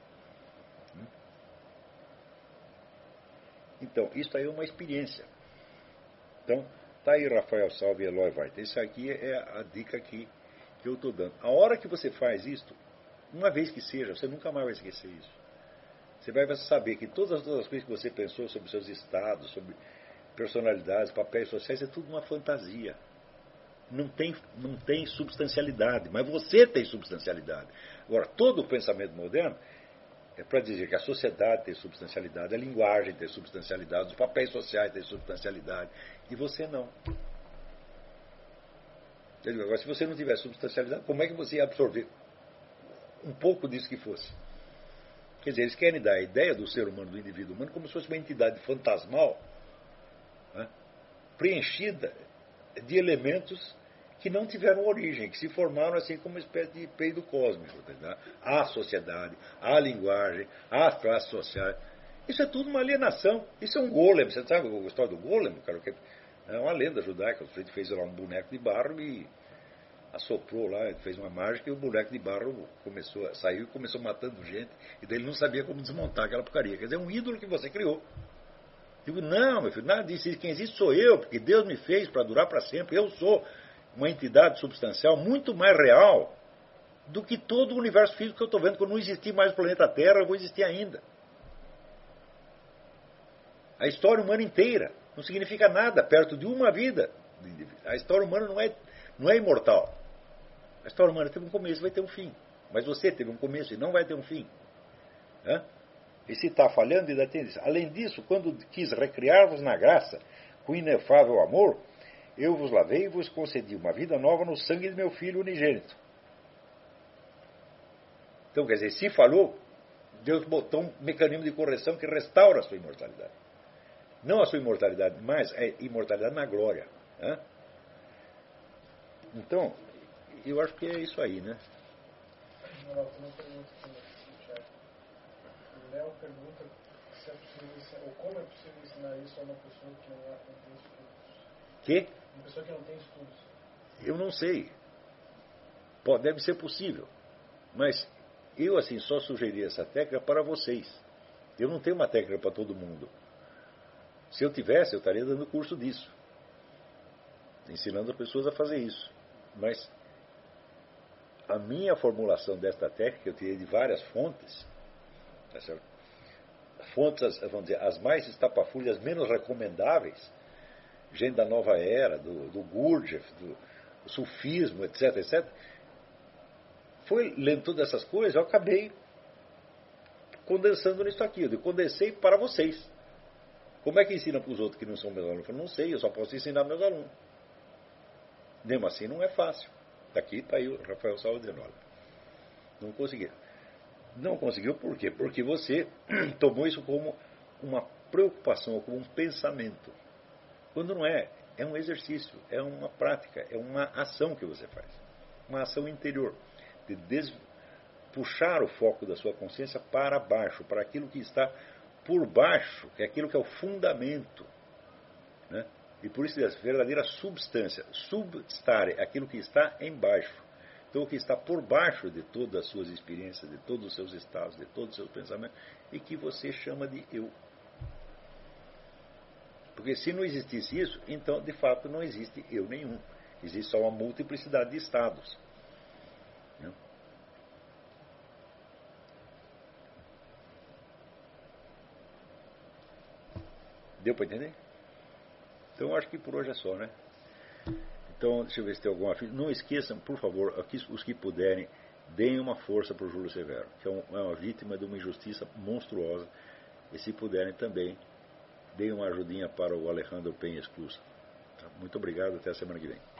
A: Então, isso aí é uma experiência. Então, está aí Rafael Salve e Eloy Weiter. Isso aqui é a dica que eu estou dando. A hora que você faz isto, uma vez que seja, você nunca mais vai esquecer isso. Você vai saber que todas as coisas que você pensou sobre seus estados, sobre personalidades, papéis sociais, é tudo uma fantasia. Não tem substancialidade, mas você tem substancialidade. Agora, todo o pensamento moderno é para dizer que a sociedade tem substancialidade, a linguagem tem substancialidade, os papéis sociais têm substancialidade, e você não. Eu digo, agora, se você não tiver substancialidade, como é que você ia absorver um pouco disso que fosse? Quer dizer, eles querem dar a ideia do ser humano, do indivíduo humano, como se fosse uma entidade fantasmal, né, preenchida de elementos que não tiveram origem, que se formaram assim como uma espécie de peido cósmico. Né? A sociedade, a linguagem, as classes sociais. Isso é tudo uma alienação. Isso é um golem. Você sabe a história do golem? Cara, é uma lenda judaica. O sujeito fez lá um boneco de barro e assoprou lá, fez uma mágica e o boneco de barro saiu e começou matando gente. E daí ele não sabia como desmontar aquela porcaria. Quer dizer, é um ídolo que você criou. Digo, não, meu filho, nada disso. Quem existe sou eu, porque Deus me fez para durar para sempre. Eu sou uma entidade substancial muito mais real do que todo o universo físico que eu estou vendo. Quando não existir mais o planeta Terra, eu vou existir ainda. A história humana inteira não significa nada perto de uma vida. A história humana não é imortal. A história humana teve um começo e vai ter um fim. Mas você teve um começo e não vai ter um fim. E se está falhando, ainda tem isso. Além disso, quando quis recriar-vos na graça, com inefável amor, eu vos lavei e vos concedi uma vida nova no sangue de meu Filho unigênito. Então, quer dizer, se falhou, Deus botou um mecanismo de correção que restaura a sua imortalidade. Não a sua imortalidade, mas a imortalidade na glória. Então, eu acho que é isso aí, né?
B: O Léo pergunta se é possível, ou como é possível ensinar isso a uma pessoa que não tem estudos.
A: Que?
B: Uma pessoa que não tem estudos.
A: Eu não sei. Deve ser possível. Mas eu, assim, só sugeri essa técnica para vocês. Eu não tenho uma técnica para todo mundo. Se eu tivesse, eu estaria dando curso disso. Ensinando as pessoas a fazer isso. Mas a minha formulação desta técnica eu tirei de várias fontes. Tá certo? Fontes, vamos dizer, as mais estapafúrdias, menos recomendáveis. Gente da nova era, do Gurdjieff, do sufismo, etc, etc. Foi lendo todas essas coisas, eu acabei condensando nisso aqui. Eu condensei para vocês. Como é que ensina para os outros que não são meus alunos? Eu falei, não sei, eu só posso ensinar meus alunos. Mesmo assim, não é fácil. Daqui está aí o Rafael Salvo dizendo, olha, não conseguiu. Não conseguiu por quê? Porque você tomou isso como uma preocupação, como um pensamento. Quando não é. É um exercício, é uma prática, é uma ação que você faz. Uma ação interior. De puxar o foco da sua consciência para baixo, para aquilo que está por baixo, que é aquilo que é o fundamento. Né? E por isso é a verdadeira substância. Substare, aquilo que está embaixo. Então o que está por baixo de todas as suas experiências, de todos os seus estados, de todos os seus pensamentos, e que você chama de eu. Porque se não existisse isso, então de fato não existe eu nenhum. Existe só uma multiplicidade de estados. Né? Deu para entender? Então acho que por hoje é só, né? Então, deixa eu ver se tem alguma. Não esqueçam, por favor, os que puderem, deem uma força para o Júlio Severo, que é uma vítima de uma injustiça monstruosa. E se puderem também, deem uma ajudinha para o Alejandro Penha Esclusa. Muito obrigado, até a semana que vem.